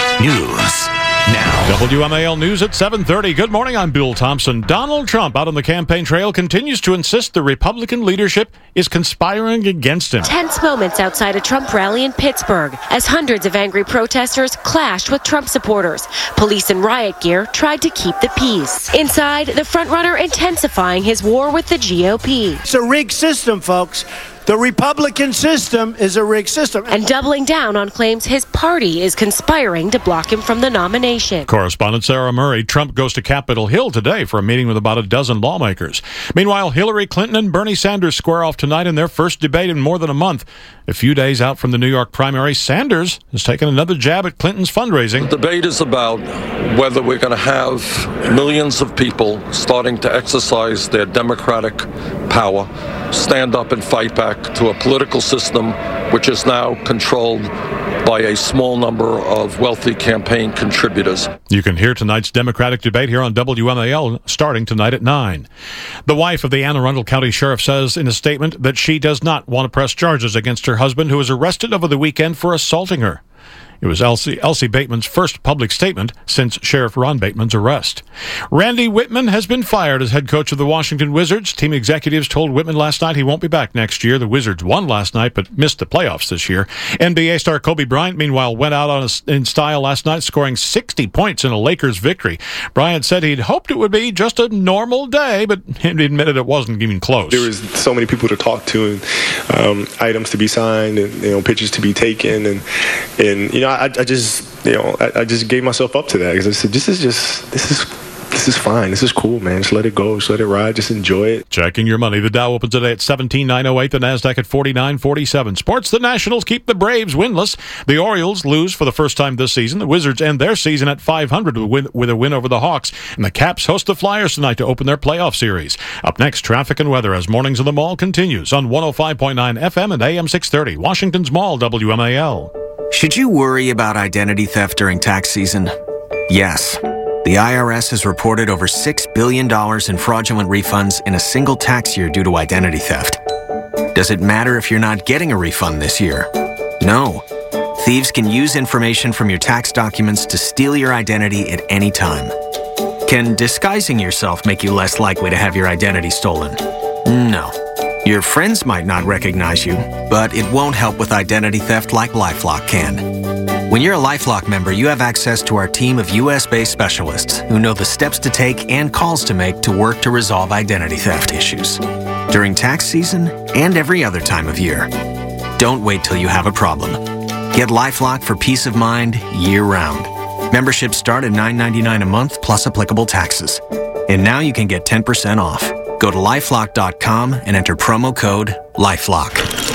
News now. W M A L News at seven thirty. Good morning, I'm Bill Thompson. Donald Trump, out on the campaign trail, continues to insist the Republican leadership is conspiring against him. Tense moments outside a Trump rally in Pittsburgh as hundreds of angry protesters clashed with Trump supporters. Police in riot gear tried to keep the peace. Inside, the frontrunner intensifying his war with the G O P. It's a rigged system, folks. The Republican system is a rigged system. And doubling down on claims his party is conspiring to block him from the nomination. Correspondent Sarah Murray. Trump goes to Capitol Hill today for a meeting with about a dozen lawmakers. Meanwhile, Hillary Clinton and Bernie Sanders square off tonight in their first debate in more than a month. A few days out from the New York primary, Sanders has taken another jab at Clinton's fundraising. The debate is about whether we're going to have millions of people starting to exercise their democratic power, stand up and fight back to a political system which is now controlled by a small number of wealthy campaign contributors. You can hear tonight's Democratic debate here on W M A L starting tonight at nine. The wife of the Anne Arundel County Sheriff says in a statement that she does not want to press charges against her husband, who was arrested over the weekend for assaulting her. It was Elsie, Elsie Bateman's first public statement since Sheriff Ron Bateman's arrest. Randy Whitman has been fired as head coach of the Washington Wizards. Team executives told Whitman last night he won't be back next year. The Wizards won last night but missed the playoffs this year. N B A star Kobe Bryant, meanwhile, went out on a, in style last night, scoring sixty points in a Lakers victory. Bryant said he'd hoped it would be just a normal day, but he admitted it wasn't even close. There was so many people to talk to and um, items to be signed and, you know, pictures to be taken. And, and you know, I, I just, you know, I, I just gave myself up to that because I said, this is just, this is, this is fine. This is cool, man. Just let it go. Just let it ride. Just enjoy it. Checking your money. The Dow opens today at seventeen nine oh eight. The Nasdaq at forty-nine forty-seven. Sports. The Nationals keep the Braves winless. The Orioles lose for the first time this season. The Wizards end their season at five hundred with, with a win over the Hawks. And the Caps host the Flyers tonight to open their playoff series. Up next, traffic and weather as Mornings in the Mall continues on one oh five point nine F M and A M six thirty. Washington's Mall, W M A L. Should you worry about identity theft during tax season? Yes. The I R S has reported over six billion dollars in fraudulent refunds in a single tax year due to identity theft. Does it matter if you're not getting a refund this year? No. Thieves can use information from your tax documents to steal your identity at any time. Can disguising yourself make you less likely to have your identity stolen? No. Your friends might not recognize you, but it won't help with identity theft like LifeLock can. When you're a LifeLock member, you have access to our team of U S-based specialists who know the steps to take and calls to make to work to resolve identity theft issues during tax season and every other time of year. Don't wait till you have a problem. Get LifeLock for peace of mind year-round. Memberships start at nine ninety-nine a month plus applicable taxes. And now you can get ten percent off. Go to lifelock dot com and enter promo code LifeLock.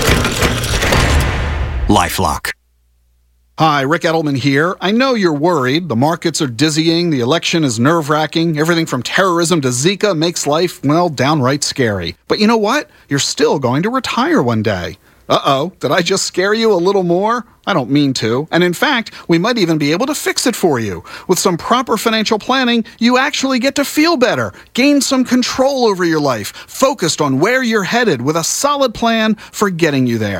LifeLock. Hi, Rick Edelman here. I know you're worried. The markets are dizzying. The election is nerve-wracking. Everything from terrorism to Zika makes life, well, downright scary. But you know what? You're still going to retire one day. Uh-oh, did I just scare you a little more? I don't mean to. And in fact, we might even be able to fix it for you. With some proper financial planning, you actually get to feel better, gain some control over your life, focused on where you're headed with a solid plan for getting you there.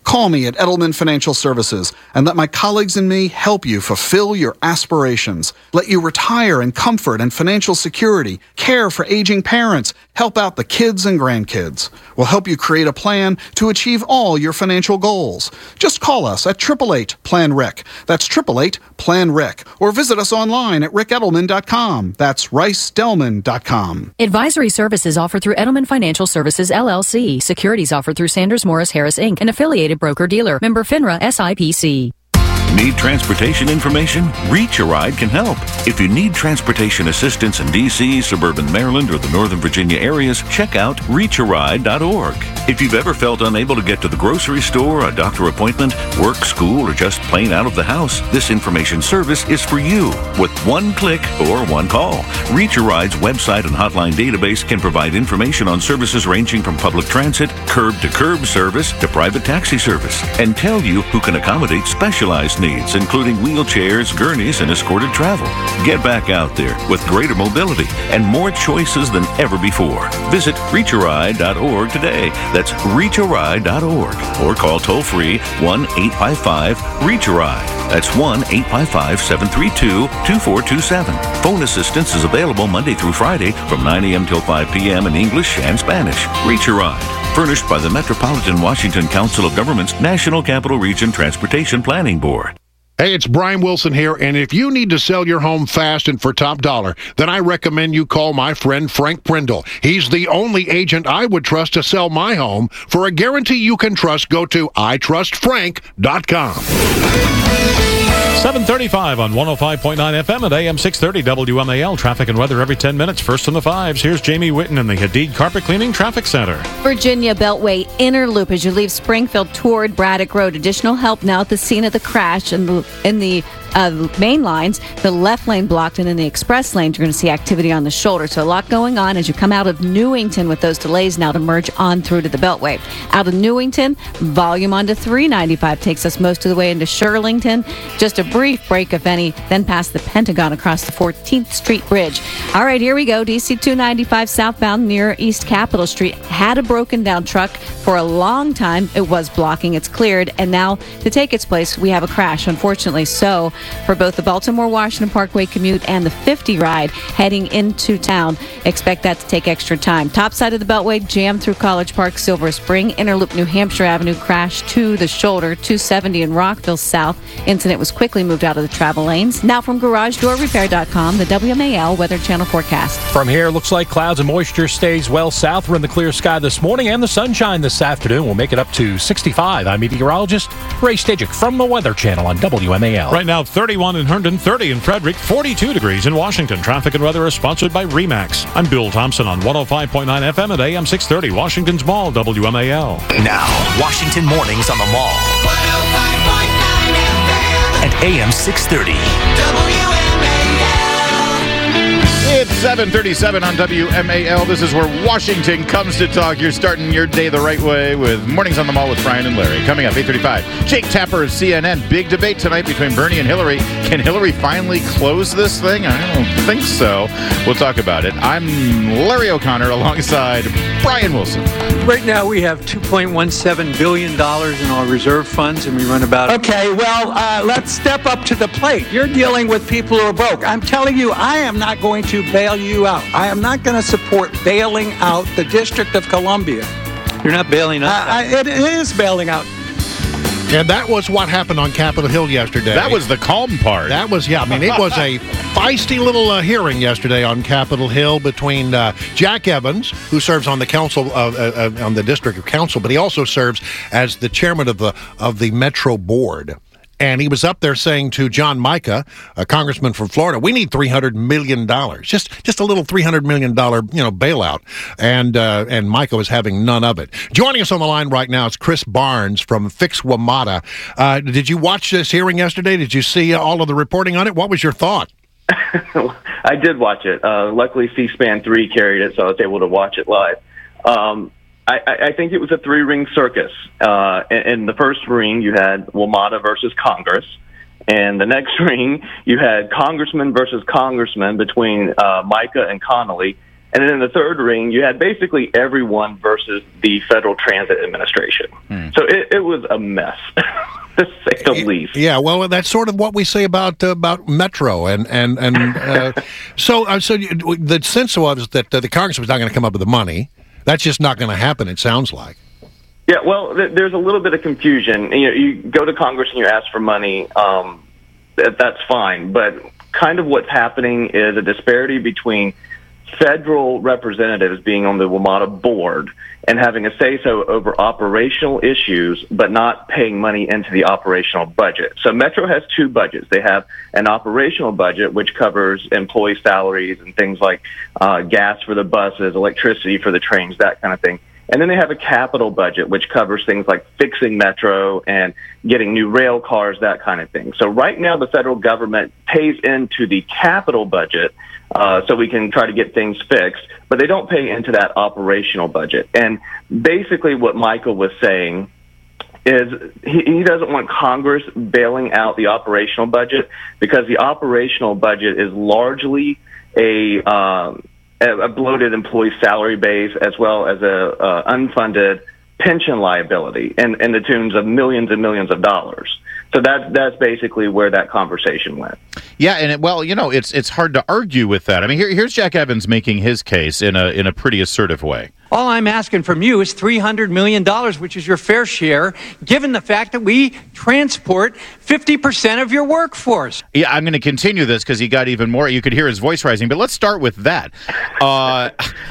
Call me at Edelman Financial Services and let my colleagues and me help you fulfill your aspirations. Let you retire in comfort and financial security, care for aging parents, help out the kids and grandkids. We'll help you create a plan to achieve all your financial goals. Just call us at eight eight eight, P L A N, R I C. That's eight eight eight, P L A N, R I C. Or visit us online at rick edelman dot com. That's rice delman dot com. Advisory services offered through Edelman Financial Services, L L C. Securities offered through Sanders Morris Harris, Incorporated, an affiliated broker-dealer. Member FINRA S I P C. Need transportation information? Reach a Ride can help. If you need transportation assistance in D C, suburban Maryland, or the Northern Virginia areas, check out reach a ride dot org. If you've ever felt unable to get to the grocery store, a doctor appointment, work, school, or just plain out of the house, this information service is for you. With one click or one call, Reach a Ride's website and hotline database can provide information on services ranging from public transit, curb-to-curb service, to private taxi service, and tell you who can accommodate specialized needs, including wheelchairs, gurneys, and escorted travel. Get back out there with greater mobility and more choices than ever before. Visit reach a ride dot org today. That's reach a ride dot org. Or call toll-free one eight five five, reach a ride. That's one eight five five, seven three two, two four two seven. Phone assistance is available Monday through Friday from nine a.m. till five p.m. in English and Spanish. Reach a Ride. Furnished by the Metropolitan Washington Council of Governments National Capital Region Transportation Planning Board. Hey, it's Brian Wilson here, and if you need to sell your home fast and for top dollar, then I recommend you call my friend Frank Prindle. He's the only agent I would trust to sell my home. For a guarantee you can trust, go to i trust frank dot com. seven thirty-five on one oh five point nine F M at A M six thirty W M A L. Traffic and weather every ten minutes. First in the fives. Here's Jamie Witten in the Hadid Carpet Cleaning Traffic Center. Virginia Beltway inner loop as you leave Springfield toward Braddock Road. Additional help now at the scene of the crash in the, in the uh, main lines. The left lane blocked, and in the express lanes, you're going to see activity on the shoulder. So a lot going on as you come out of Newington with those delays now to merge on through to the Beltway. Out of Newington, volume onto three ninety-five takes us most of the way into Shirlington. Just a brief break, if any, then past the Pentagon across the fourteenth Street Bridge. All right, here we go. D C two ninety-five southbound near East Capitol Street had a broken down truck for a long time. It was blocking. It's cleared, and now to take its place, we have a crash, unfortunately. So for both the Baltimore-Washington Parkway commute and the fifty ride heading into town, expect that to take extra time. Top side of the Beltway, jammed through College Park, Silver Spring, Interloop, New Hampshire Avenue, crash to the shoulder, two seventy in Rockville South. Incident was quickly moved out of the travel lanes. Now from garage door repair dot com, the W M A L Weather Channel forecast. From here, looks like clouds and moisture stays well south. We're in the clear sky this morning, and the sunshine this afternoon will make it up to sixty-five. I'm meteorologist Ray Stajic from the Weather Channel on W M A L. Right now, thirty-one in Herndon, thirty in Frederick, forty-two degrees in Washington. Traffic and weather is sponsored by RE/MAX. I'm Bill Thompson on one oh five point nine F M at A M six thirty, Washington's Mall, W M A L. Now, Washington Mornings on the Mall. one oh five point nine F M. At A M six thirty. W M A L. It's seven thirty-seven on W M A L. This is where Washington comes to talk. You're starting your day the right way with Mornings on the Mall with Brian and Larry. Coming up, eight thirty-five. Jake Tapper of C N N. Big debate tonight between Bernie and Hillary. Can Hillary finally close this thing? I don't think so. We'll talk about it. I'm Larry O'Connor alongside Brian Wilson. Right now we have two point one seven billion dollars in our reserve funds, and we run about... Okay, well, uh, let's step up to the plate. You're dealing with people who are broke. I'm telling you, I am not going to bail you out. I am not going to support bailing out the District of Columbia. You're not bailing out. Uh, I, it is bailing out. And that was what happened on Capitol Hill yesterday. That was the calm part. That was, yeah, I mean, it was a feisty little uh, hearing yesterday on Capitol Hill between uh, Jack Evans, who serves on the council, uh, uh, on the district council, but he also serves as the chairman of the of the Metro Board. And he was up there saying to John Mica, a congressman from Florida, we need three hundred million dollars, just just a little three hundred million dollars, you know, bailout. And uh, and Mica was having none of it. Joining us on the line right now is Chris Barnes from Fix WMATA. Uh, did you watch this hearing yesterday? Did you see all of the reporting on it? What was your thought? I did watch it. Uh, luckily, C-SPAN three carried it, so I was able to watch it live. Um, I, I think it was a three-ring circus. Uh, in, in the first ring, you had WMATA versus Congress. And the next ring, you had congressman versus congressman between uh, Mica and Connolly. And then in the third ring, you had basically everyone versus the Federal Transit Administration. Hmm. So it, it was a mess, to say the least. Yeah, well, that's sort of what we say about uh, about Metro, and and and uh, so uh, so you, the sense was that uh, the Congress was not going to come up with the money. That's just not going to happen. It sounds like. Yeah, well, th- there's a little bit of confusion. You know, you go to Congress and you ask for money. Um, that, that's fine, but kind of what's happening is a disparity between federal representatives being on the WMATA board and having a say-so over operational issues, but not paying money into the operational budget. So Metro has two budgets. They have an operational budget, which covers employee salaries and things like uh, gas for the buses, electricity for the trains, that kind of thing. And then they have a capital budget, which covers things like fixing Metro and getting new rail cars, that kind of thing. So right now, the federal government pays into the capital budget uh, so we can try to get things fixed, but they don't pay into that operational budget. And basically what Michael was saying is he, he doesn't want Congress bailing out the operational budget because the operational budget is largely a... Um, a bloated employee salary base as well as a uh, unfunded pension liability in, in the tunes of millions and millions of dollars. So that's that's basically where that conversation went. Yeah, and it, well, you know, it's it's hard to argue with that. I mean, here, here's Jack Evans making his case in a in a pretty assertive way. All I'm asking from you is three hundred million dollars, which is your fair share, given the fact that we transport fifty percent of your workforce. Yeah, I'm going to continue this because he got even more. You could hear his voice rising, but let's start with that. Uh,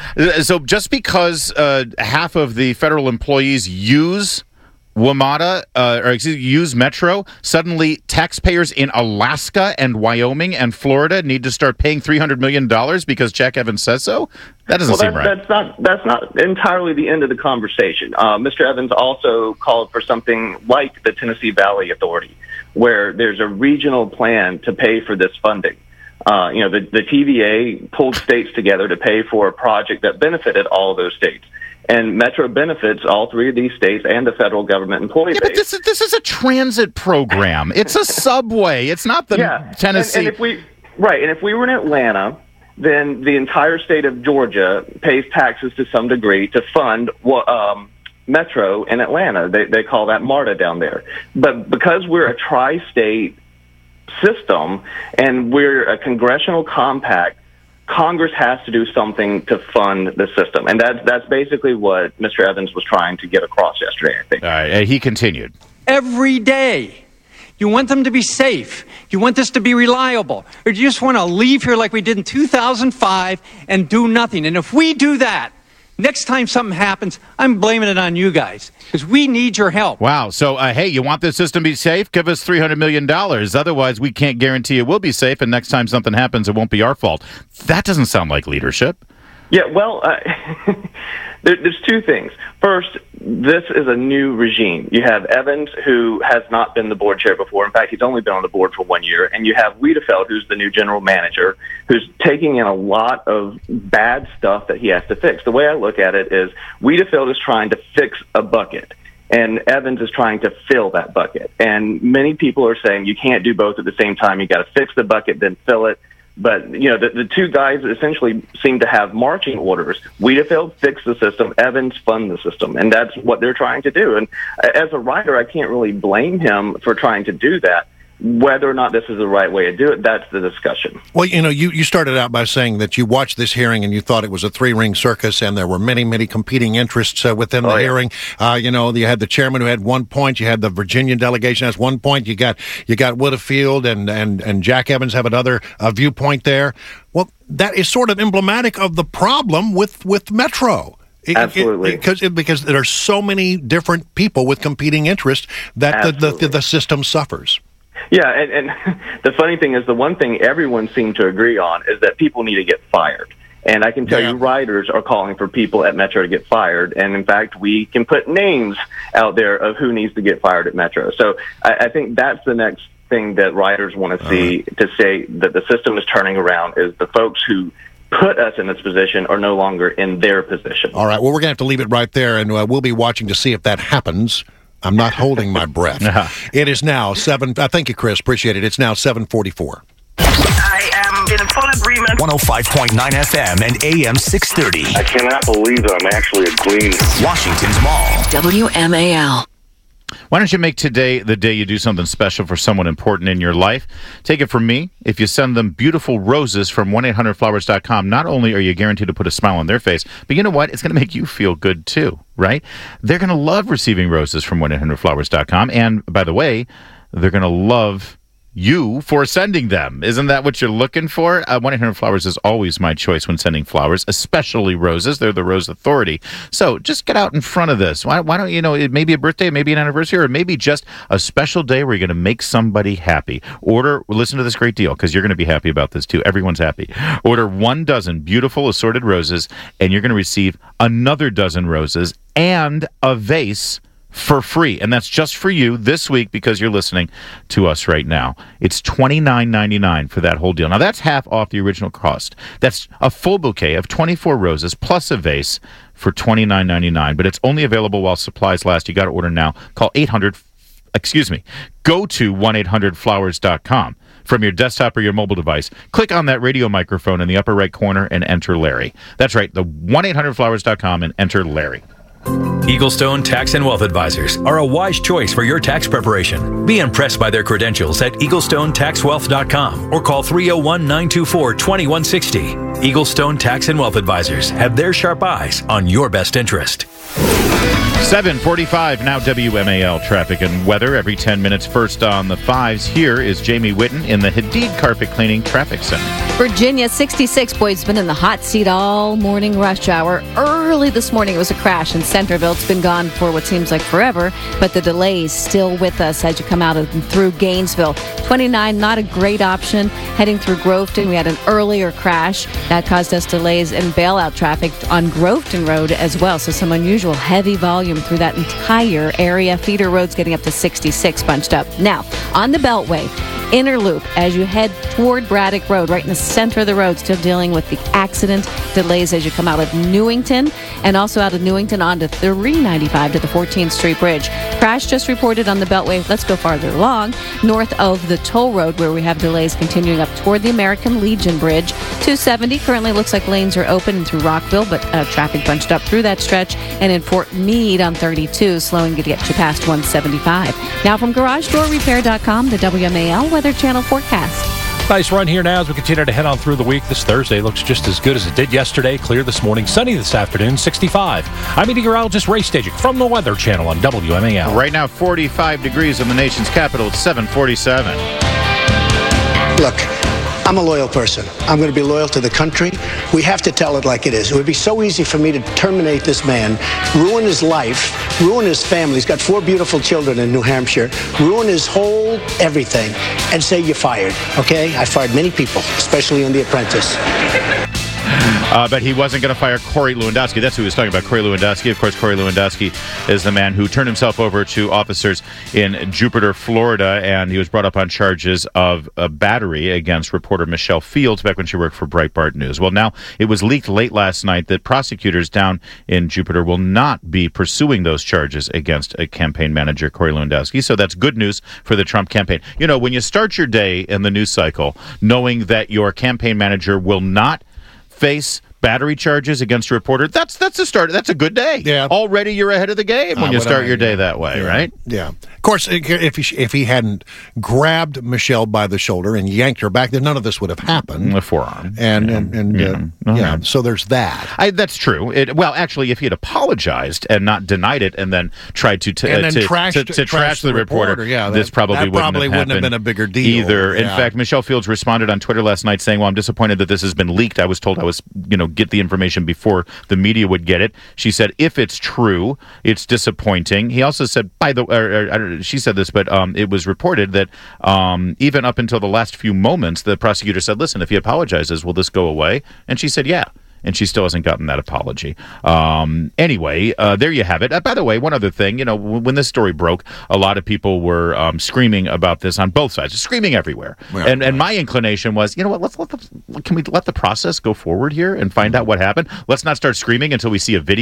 so just because uh, half of the federal employees use WMATA, uh, or excuse me, use Metro, suddenly taxpayers in Alaska and Wyoming and Florida need to start paying three hundred million dollars because Jack Evans says so? That doesn't well, seem that's, right. That's not, that's not entirely the end of the conversation. Uh, Mister Evans also called for something like the Tennessee Valley Authority, where there's a regional plan to pay for this funding. Uh, you know, the, the T V A pulled states together to pay for a project that benefited all of those states. And Metro benefits all three of these states and the federal government employee yeah, base. But this is, this is a transit program. It's a subway. It's not the yeah. Tennessee. And, and if we, right, and if we were in Atlanta, then the entire state of Georgia pays taxes to some degree to fund um, Metro in Atlanta. They, they call that MARTA down there. But because we're a tri-state system and we're a congressional compact, Congress has to do something to fund the system. And that's, that's basically what Mister Evans was trying to get across yesterday, I think. All right, uh, he continued. Every day. You want them to be safe. You want this to be reliable. Or do you just want to leave here like we did in two thousand five and do nothing? And if we do that, next time something happens, I'm blaming it on you guys because we need your help. Wow. So, uh, hey, you want this system to be safe? Give us three hundred million dollars. Otherwise, we can't guarantee it will be safe, and next time something happens, it won't be our fault. That doesn't sound like leadership. Yeah, well, uh, there, there's two things. First, this is a new regime. You have Evans, who has not been the board chair before. In fact, he's only been on the board for one year. And you have Wiedefeld, who's the new general manager, who's taking in a lot of bad stuff that he has to fix. The way I look at it is Wiedefeld is trying to fix a bucket, and Evans is trying to fill that bucket. And many people are saying you can't do both at the same time. You got to fix the bucket, then fill it. But, you know, the, the two guys essentially seem to have marching orders. Wiedefeld fix the system, Evans fund the system, and that's what they're trying to do. And as a writer, I can't really blame him for trying to do that. Whether or not this is the right way to do it, that's the discussion. Well, you know, you, you started out by saying that you watched this hearing and you thought it was a three-ring circus and there were many, many competing interests uh, within the oh, yeah. hearing. Uh, you know, you had the chairman who had one point, you had the Virginia delegation has one point, you got you got Wiedefeld and, and, and Jack Evans have another uh, viewpoint there. Well, that is sort of emblematic of the problem with, with Metro. It, Absolutely. It, because, it, because there are so many different people with competing interests that the, the, the, the system suffers. Yeah, and, and the funny thing is the one thing everyone seemed to agree on is that people need to get fired. And I can tell yeah. you writers are calling for people at Metro to get fired. And, in fact, we can put names out there of who needs to get fired at Metro. So I, I think that's the next thing that writers want to see right. to say that the system is turning around is the folks who put us in this position are no longer in their position. All right, well, we're going to have to leave it right there, and uh, we'll be watching to see if that happens. I'm not holding my breath. uh-huh. It is now seven. Uh, thank you, Chris. Appreciate it. It's now seven forty-four. I am in full agreement. one oh five point nine F M and A M six thirty. I cannot believe that I'm actually a Glean. Washington's Mall. W M A L. Why don't you make today the day you do something special for someone important in your life? Take it from me. If you send them beautiful roses from one eight hundred flowers dot com, not only are you guaranteed to put a smile on their face, but you know what? It's going to make you feel good too, right? They're going to love receiving roses from one eight hundred flowers dot com. And by the way, they're going to love you for sending them. Isn't that what you're looking for? Uh, one eight hundred flowers is always my choice when sending flowers, especially roses. They're the rose authority. So just get out in front of this. Why, why don't you know, it may be a birthday, maybe an anniversary, or maybe just a special day where you're going to make somebody happy. Order, listen to this great deal, because you're going to be happy about this too. Everyone's happy. Order one dozen beautiful assorted roses, and you're going to receive another dozen roses and a vase for free. And that's just for you this week because you're listening to us right now. It's twenty-nine ninety-nine for that whole deal. Now, that's half off the original cost. That's a full bouquet of twenty-four roses plus a vase for twenty-nine ninety-nine. But it's only available while supplies last. You got to order now. Call eight hundred, excuse me, go to one eight hundred flowers dot com. From your desktop or your mobile device, click on that radio microphone in the upper right corner and enter Larry. That's right, the one eight hundred flowers dot com and enter Larry. Eaglestone Tax and Wealth Advisors are a wise choice for your tax preparation. Be impressed by their credentials at eaglestone tax wealth dot com or call three oh one, nine two four, two one six oh. Eaglestone Tax and Wealth Advisors have their sharp eyes on your best interest. seven forty-five now, W M A L traffic and weather every ten minutes. First on the fives, here is Jamie Whitten in the Hadid Carpet Cleaning Traffic Center. Virginia sixty-six. Boy, it's been in the hot seat all morning rush hour. Early this morning, it was a crash in Centerville. It's been gone for what seems like forever, but the delay is still with us as you come out of through Gainesville. twenty-nine, not a great option. Heading through Groveton, we had an earlier crash. That caused us delays in bailout traffic on Groveton Road as well. So some unusual heavy volume through that entire area. Feeder roads getting up to sixty-six bunched up. Now, on the Beltway, inner loop, as you head toward Braddock Road, right in the center of the road, still dealing with the accident delays as you come out of Newington, and also out of Newington onto three ninety-five to the fourteenth Street Bridge. Crash just reported on the Beltway. Let's go farther along, north of the toll road, where we have delays continuing up toward the American Legion Bridge. two seventy currently looks like lanes are open through Rockville, but uh, traffic bunched up through that stretch, and in Fort Meade on thirty-two, slowing to get you past one seventy-five. Now from garage door repair dot com, the W M A L Weather Channel forecast. Nice run here now as we continue to head on through the week. This Thursday looks just as good as it did yesterday. Clear this morning, sunny this afternoon, sixty-five. I'm meteorologist Ray Stajic from the Weather Channel on W M A L. Right now, forty-five degrees in the nation's capital. It's seven forty-seven. Look, I'm a loyal person. I'm going to be loyal to the country. We have to tell it like it is. It would be so easy for me to terminate this man, ruin his life, ruin his family. He's got four beautiful children in New Hampshire, ruin his whole everything, and say you're fired, okay? I fired many people, especially on The Apprentice. Uh, but he wasn't going to fire Corey Lewandowski. That's who he was talking about, Corey Lewandowski. Of course, Corey Lewandowski is the man who turned himself over to officers in Jupiter, Florida, and he was brought up on charges of a battery against reporter Michelle Fields back when she worked for Breitbart News. Well, now it was leaked late last night that prosecutors down in Jupiter will not be pursuing those charges against a campaign manager, Corey Lewandowski. So that's good news for the Trump campaign. You know, when you start your day in the news cycle knowing that your campaign manager will not face battery charges against a reporter, that's that's a start. That's a good day. Yeah. Already you're ahead of the game when uh, you start I, your day that way, yeah, right? Yeah. Of course, if he, if he hadn't grabbed Michelle by the shoulder and yanked her back, then none of this would have happened. A forearm. And, yeah. and, and yeah. Uh, oh, yeah. So there's that. I, that's true. It, well, actually, if he had apologized and not denied it and then tried to, t- and then to, trashed, to, to trash the, the reporter, reporter yeah, that, this probably, that wouldn't, probably have wouldn't have been a bigger deal. Either. Yeah. In fact, Michelle Fields responded on Twitter last night saying, well, I'm disappointed that this has been leaked. I was told I was, you know, get the information before the media would get it. She said, if it's true, it's disappointing. He also said, by the or, or, I don't know, she said this, but um, it was reported that um, even up until the last few moments, the prosecutor said, listen, if he apologizes, will this go away? And she said, yeah. And she still hasn't gotten that apology. Um, anyway, uh, there you have it. Uh, by the way, one other thing, you know, w- when this story broke, a lot of people were um, screaming about this on both sides, screaming everywhere. Yeah, and right. and my inclination was, you know what, let's let the, can we let the process go forward here and find out what happened? Let's not start screaming until we see a video.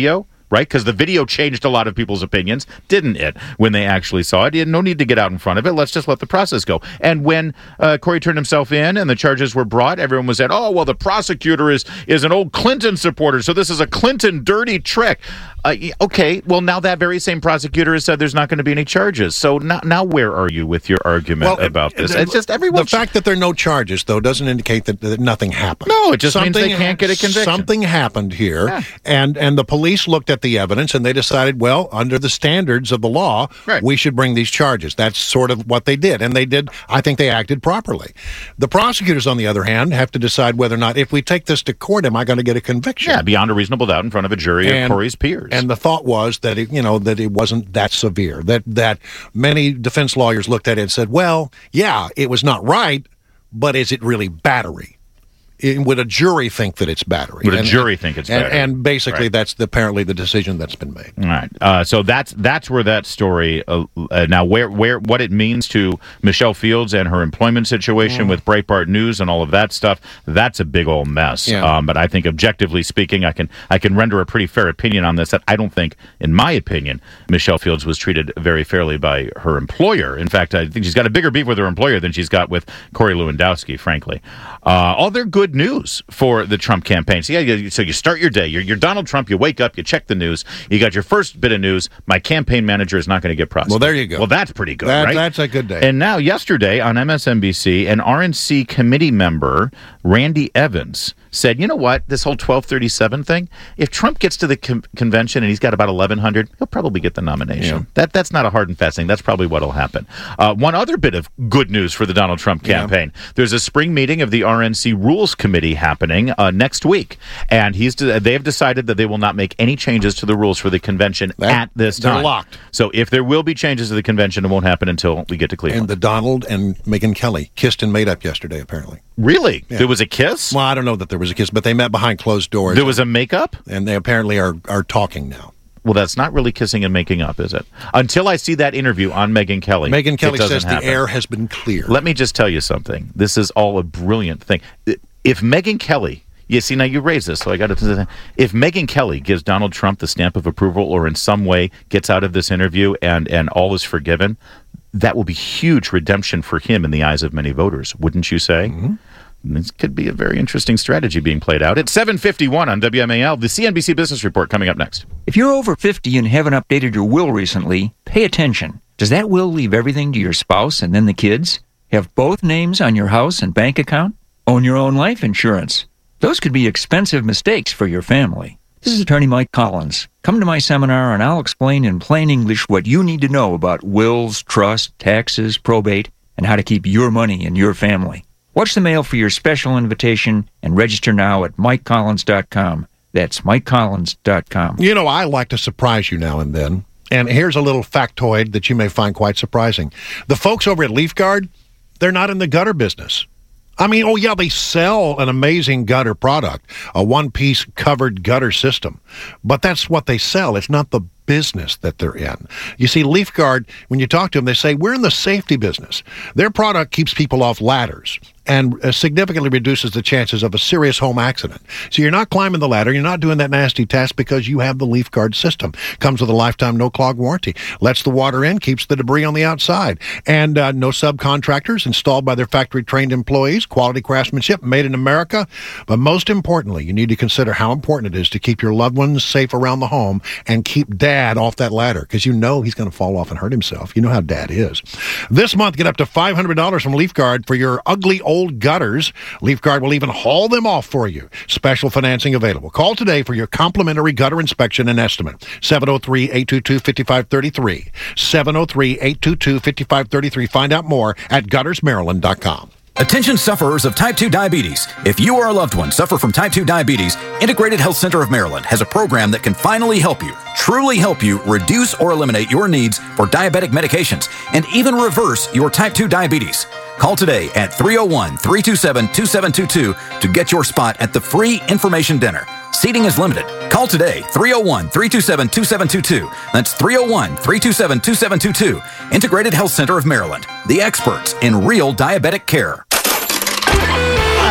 right? Because the video changed a lot of people's opinions, didn't it, when they actually saw it? You had no need to get out in front of it. Let's just let the process go. And when uh, Corey turned himself in and the charges were brought, everyone was said, oh, well, the prosecutor is, is an old Clinton supporter, so this is a Clinton dirty trick. Uh, okay, well, now that very same prosecutor has said there's not going to be any charges. So now, now where are you with your argument well, about this? It, it's just everyone. The fact that there are no charges, though, doesn't indicate that, that nothing happened. No, it just something, means they can't get a conviction. Something happened here, yeah. and, and the police looked at the evidence and they decided, well, under the standards of the law, right. we should bring these charges. That's sort of what they did, and they did. I think they acted properly. The prosecutors, on the other hand, have to decide whether or not, if we take this to court, am I going to get a conviction? Yeah, beyond a reasonable doubt in front of a jury and, of Corey's peers. And the thought was that it, you know, that it wasn't that severe. That that many defense lawyers looked at it and said, well, yeah, it was not right, but is it really battery? It, would a jury think that it's battery? Would a and, jury think it's and, battery? And basically, right. that's the, apparently the decision that's been made. All right. Uh, so that's that's where that story uh, uh, now where where what it means to Michelle Fields and her employment situation mm. with Breitbart News and all of that stuff. That's a big old mess. Yeah. Um, but I think objectively speaking, I can I can render a pretty fair opinion on this. That I don't think, in my opinion, Michelle Fields was treated very fairly by her employer. In fact, I think she's got a bigger beef with her employer than she's got with Corey Lewandowski. Frankly, uh, all their good news for the Trump campaign. So, yeah, so you start your day. You're, you're Donald Trump. You wake up. You check the news. You got your first bit of news. My campaign manager is not going to get prosecuted. Well, there you go. Well, that's pretty good, that, right? That's a good day. And now, yesterday on M S N B C, an R N C committee member, Randy Evans, said, you know what, this whole twelve thirty-seven thing, if Trump gets to the com- convention and he's got about eleven hundred, he'll probably get the nomination. Yeah. That That's not a hard and fast thing. That's probably what will happen. Uh, one other bit of good news for the Donald Trump campaign. Yeah. There's a spring meeting of the R N C Rules Committee happening uh, next week, and he's de- they have decided that they will not make any changes to the rules for the convention that, at this time. They're locked. So if there will be changes to the convention, it won't happen until we get to Cleveland. And the Donald and Megyn Kelly kissed and made up yesterday, apparently. Really? Yeah. There was a kiss? Well, I don't know that there was a kiss, but they met behind closed doors. There was a makeup? And they apparently are, are talking now. Well, that's not really kissing and making up, is it? Until I see that interview on Megyn Kelly. Megyn Kelly says happen. the air has been cleared. Let me just tell you something. This is all a brilliant thing. If Megyn Kelly, you see, now you raised this, so I got to. If Megyn Kelly gives Donald Trump the stamp of approval or in some way gets out of this interview and, and all is forgiven, that will be huge redemption for him in the eyes of many voters, wouldn't you say? Mm-hmm. This could be a very interesting strategy being played out. It's seven fifty-one on W M A L. The C N B C Business Report coming up next. If you're over fifty and haven't updated your will recently, pay attention. Does that will leave everything to your spouse and then the kids? Have both names on your house and bank account? Own your own life insurance? Those could be expensive mistakes for your family. This is Attorney Mike Collins. Come to my seminar and I'll explain in plain English what you need to know about wills, trust, taxes, probate, and how to keep your money in your family. Watch the mail for your special invitation and register now at mike collins dot com. That's mike collins dot com. You know, I like to surprise you now and then. And here's a little factoid that you may find quite surprising. The folks over at LeafGuard, they're not in the gutter business. I mean, oh, yeah, they sell an amazing gutter product, a one-piece covered gutter system. But that's what they sell. It's not the business that they're in. You see, LeafGuard, when you talk to them, they say, we're in the safety business. Their product keeps people off ladders and uh, significantly reduces the chances of a serious home accident. So you're not climbing the ladder, you're not doing that nasty task because you have the LeafGuard system. Comes with a lifetime no-clog warranty. Lets the water in, keeps the debris on the outside. And uh, no subcontractors, installed by their factory-trained employees, quality craftsmanship, made in America. But most importantly, you need to consider how important it is to keep your loved ones safe around the home and keep dad off that ladder, because you know he's going to fall off and hurt himself. You know how dad is. This month, get up to five hundred dollars from LeafGuard for your ugly old gutters. LeafGuard will even haul them off for you. Special financing available. Call today for your complimentary gutter inspection and estimate. seven oh three, eight two two, five five three three. seven oh three, eight two two, five five three three. Find out more at gutters maryland dot com. Attention sufferers of type two diabetes. If you or a loved one suffer from type two diabetes, Integrated Health Center of Maryland has a program that can finally help you, truly help you reduce or eliminate your needs for diabetic medications and even reverse your type two diabetes. Call today at three oh one, three two seven, two seven two two to get your spot at the free information dinner. Seating is limited. Call today, three oh one, three two seven, two seven two two. That's three oh one, three two seven, two seven two two. Integrated Health Center of Maryland, the experts in real diabetic care. All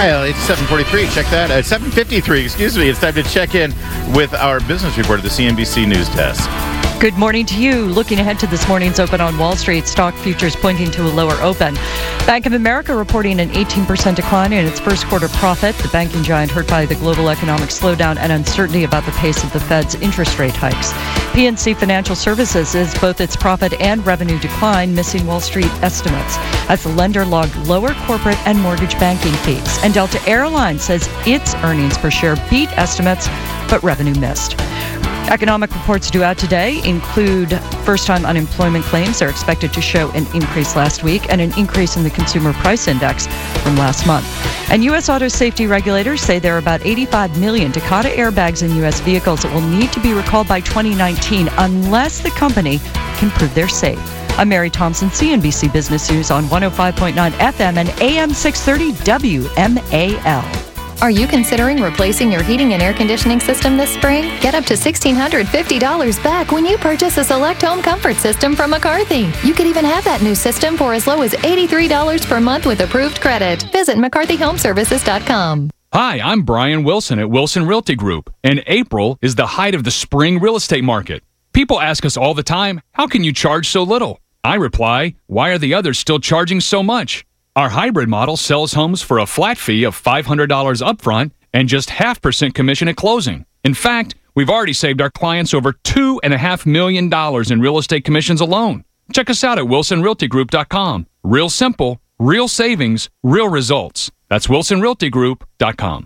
Kyle, it's seven forty-three. Check that. Uh, seven fifty-three, excuse me. It's time to check in with our business report at the C N B C News Desk. Good morning to you. Looking ahead to this morning's open on Wall Street, stock futures pointing to a lower open. Bank of America reporting an eighteen percent decline in its first quarter profit. The banking giant hurt by the global economic slowdown and uncertainty about the pace of the Fed's interest rate hikes. P N C Financial Services is both its profit and revenue decline, missing Wall Street estimates, as the lender logged lower corporate and mortgage banking fees. And Delta Airlines says its earnings per share beat estimates, but revenue missed. Economic reports due out today include first-time unemployment claims are expected to show an increase last week and an increase in the Consumer Price Index from last month. And U S auto safety regulators say there are about eighty-five million Takata airbags in U S vehicles that will need to be recalled by twenty nineteen unless the company can prove they're safe. I'm Mary Thompson, C N B C Business News on one oh five point nine F M and A M six thirty W M A L. Are you considering replacing your heating and air conditioning system this spring? Get up to one thousand six hundred fifty dollars back when you purchase a Select Home Comfort System from McCarthy. You could even have that new system for as low as eighty-three dollars per month with approved credit. Visit McCarthy Home Services dot com. Hi, I'm Brian Wilson at Wilson Realty Group, and April is the height of the spring real estate market. People ask us all the time, how can you charge so little? I reply, why are the others still charging so much? Our hybrid model sells homes for a flat fee of five hundred dollars upfront and just half percent commission at closing. In fact, we've already saved our clients over two point five million dollars in real estate commissions alone. Check us out at wilson realty group dot com. Real simple, real savings, real results. That's wilson realty group dot com.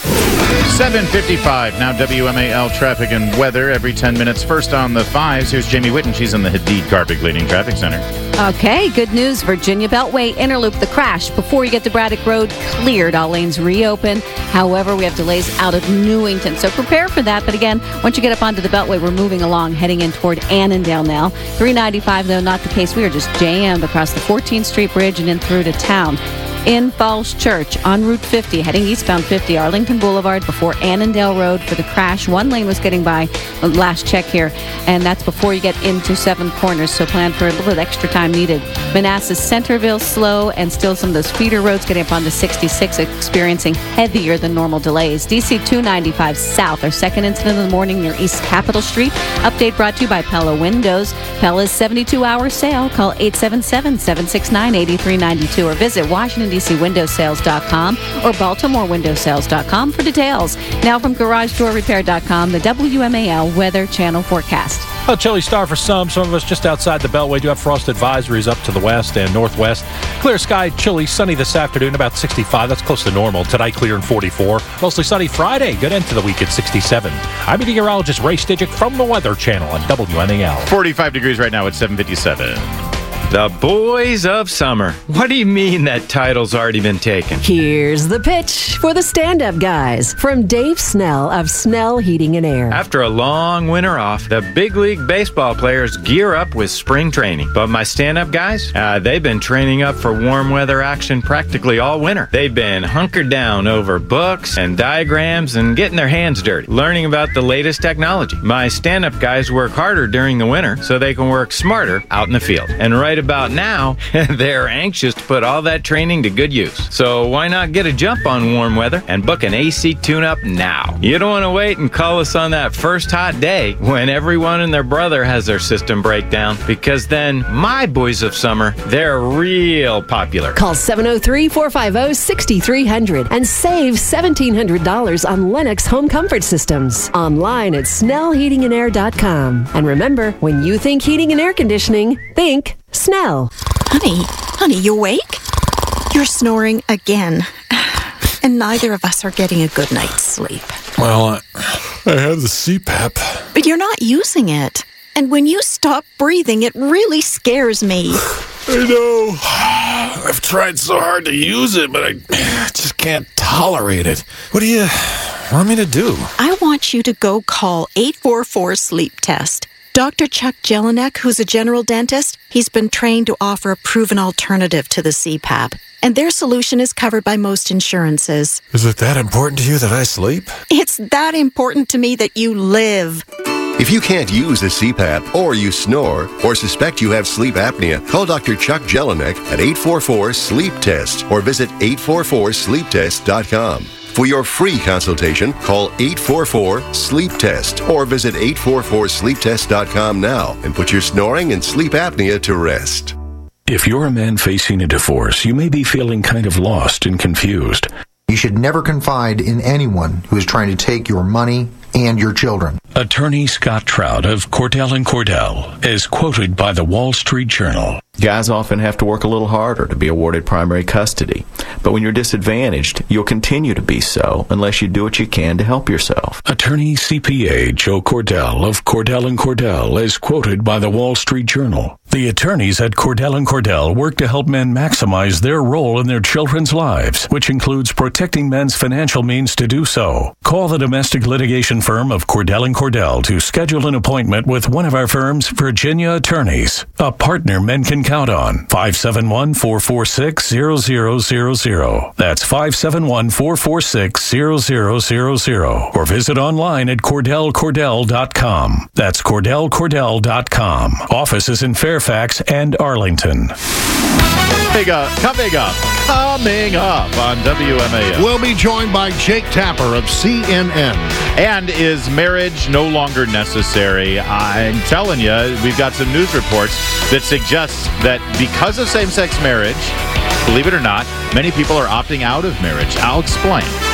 seven fifty-five, now W M A L traffic and weather every ten minutes. First on the fives, here's Jamie Whitten. She's in the Hadid Garbage Leading Traffic Center. Okay, good news. Virginia Beltway Interloop, the crash before you get to Braddock Road, cleared. All lanes reopened. However, we have delays out of Newington, so prepare for that. But again, once you get up onto the Beltway, we're moving along, heading in toward Annandale now. three ninety-five, though, not the case. We are just jammed across the fourteenth Street Bridge and in through to town. In Falls Church on Route fifty, heading eastbound fifty, Arlington Boulevard before Annandale Road for the crash. One lane was getting by, last check here, and that's before you get into Seven Corners, so plan for a little bit extra time needed. Manassas Centerville slow, and still some of those feeder roads getting up onto sixty-six, experiencing heavier than normal delays. D C two ninety-five south, our second incident of the morning near East Capitol Street. Update brought to you by Pella Windows. Pella's seventy-two hour sale. Call eight seven seven, seven six nine, eight three nine two or visit Washington D C window sales dot com or baltimore window sales dot com for details. Now from garage door repair dot com, the W M A L Weather Channel forecast. A chilly start for some. Some of us just outside the Beltway do have frost advisories up to the west and northwest. Clear sky, chilly, sunny this afternoon, about sixty-five. That's close to normal. Tonight, clear and forty-four. Mostly sunny Friday. Good end to the week at sixty-seven. I'm meteorologist Ray Stidgick from the Weather Channel on W M A L. forty-five degrees right now at seven fifty-seven. The Boys of Summer. What do you mean that title's already been taken? Here's the pitch for the stand-up guys from Dave Snell of Snell Heating and Air. After a long winter off, the big league baseball players gear up with spring training. But my stand-up guys, uh, they've been training up for warm weather action practically all winter. They've been hunkered down over books and diagrams and getting their hands dirty, learning about the latest technology. My stand-up guys work harder during the winter so they can work smarter out in the field. And right about now, they're anxious to put all that training to good use. So why not get a jump on warm weather and book an A C tune-up now? You don't want to wait and call us on that first hot day when everyone and their brother has their system breakdown, because then my Boys of Summer, they're real popular. Call seven oh three, four five oh, six three hundred and save seventeen hundred dollars on Lennox Home Comfort Systems. Online at snell heating and air dot com. And remember, when you think heating and air conditioning, think Snell. Honey, honey, you awake? You're snoring again. And neither of us are getting a good night's sleep. Well, I, I have the C PAP. But you're not using it. And when you stop breathing, it really scares me. I know. I've tried so hard to use it, but I just can't tolerate it. What do you want me to do? I want you to go call eight four four sleep test. Doctor Chuck Jelinek, who's a general dentist, he's been trained to offer a proven alternative to the C PAP. And their solution is covered by most insurances. Is it that important to you that I sleep? It's that important to me that you live. If you can't use a C PAP, or you snore, or suspect you have sleep apnea, call Doctor Chuck Jelinek at eight four four, sleep test or visit eight four four sleep test dot com. For your free consultation, call eight four four, sleep test or visit eight four four sleep test dot com now and put your snoring and sleep apnea to rest. If you're a man facing a divorce, you may be feeling kind of lost and confused. You should never confide in anyone who is trying to take your money and your children. Attorney Scott Trout of Cordell and Cordell is quoted by the Wall Street Journal. Guys often have to work a little harder to be awarded primary custody. But when you're disadvantaged, you'll continue to be so unless you do what you can to help yourself. Attorney C P A Joe Cordell of Cordell and Cordell is quoted by the Wall Street Journal. The attorneys at Cordell and Cordell work to help men maximize their role in their children's lives, which includes protecting men's financial means to do so. Call the domestic litigation firm of Cordell and Cordell to schedule an appointment with one of our firm's Virginia attorneys, a partner men can count on. five seven one, four four six, zero zero zero zero. That's five seven one, four four six, zero zero zero zero. Or visit online at cordell cordell dot com. That's cordell cordell dot com. Offices in Fairfax and Arlington. Big up, coming up, coming up on W M A L. We'll be joined by Jake Tapper of C N N. And is marriage no longer necessary? I'm telling you, we've got some news reports that suggest that because of same-sex marriage, believe it or not, many people are opting out of marriage. I'll explain.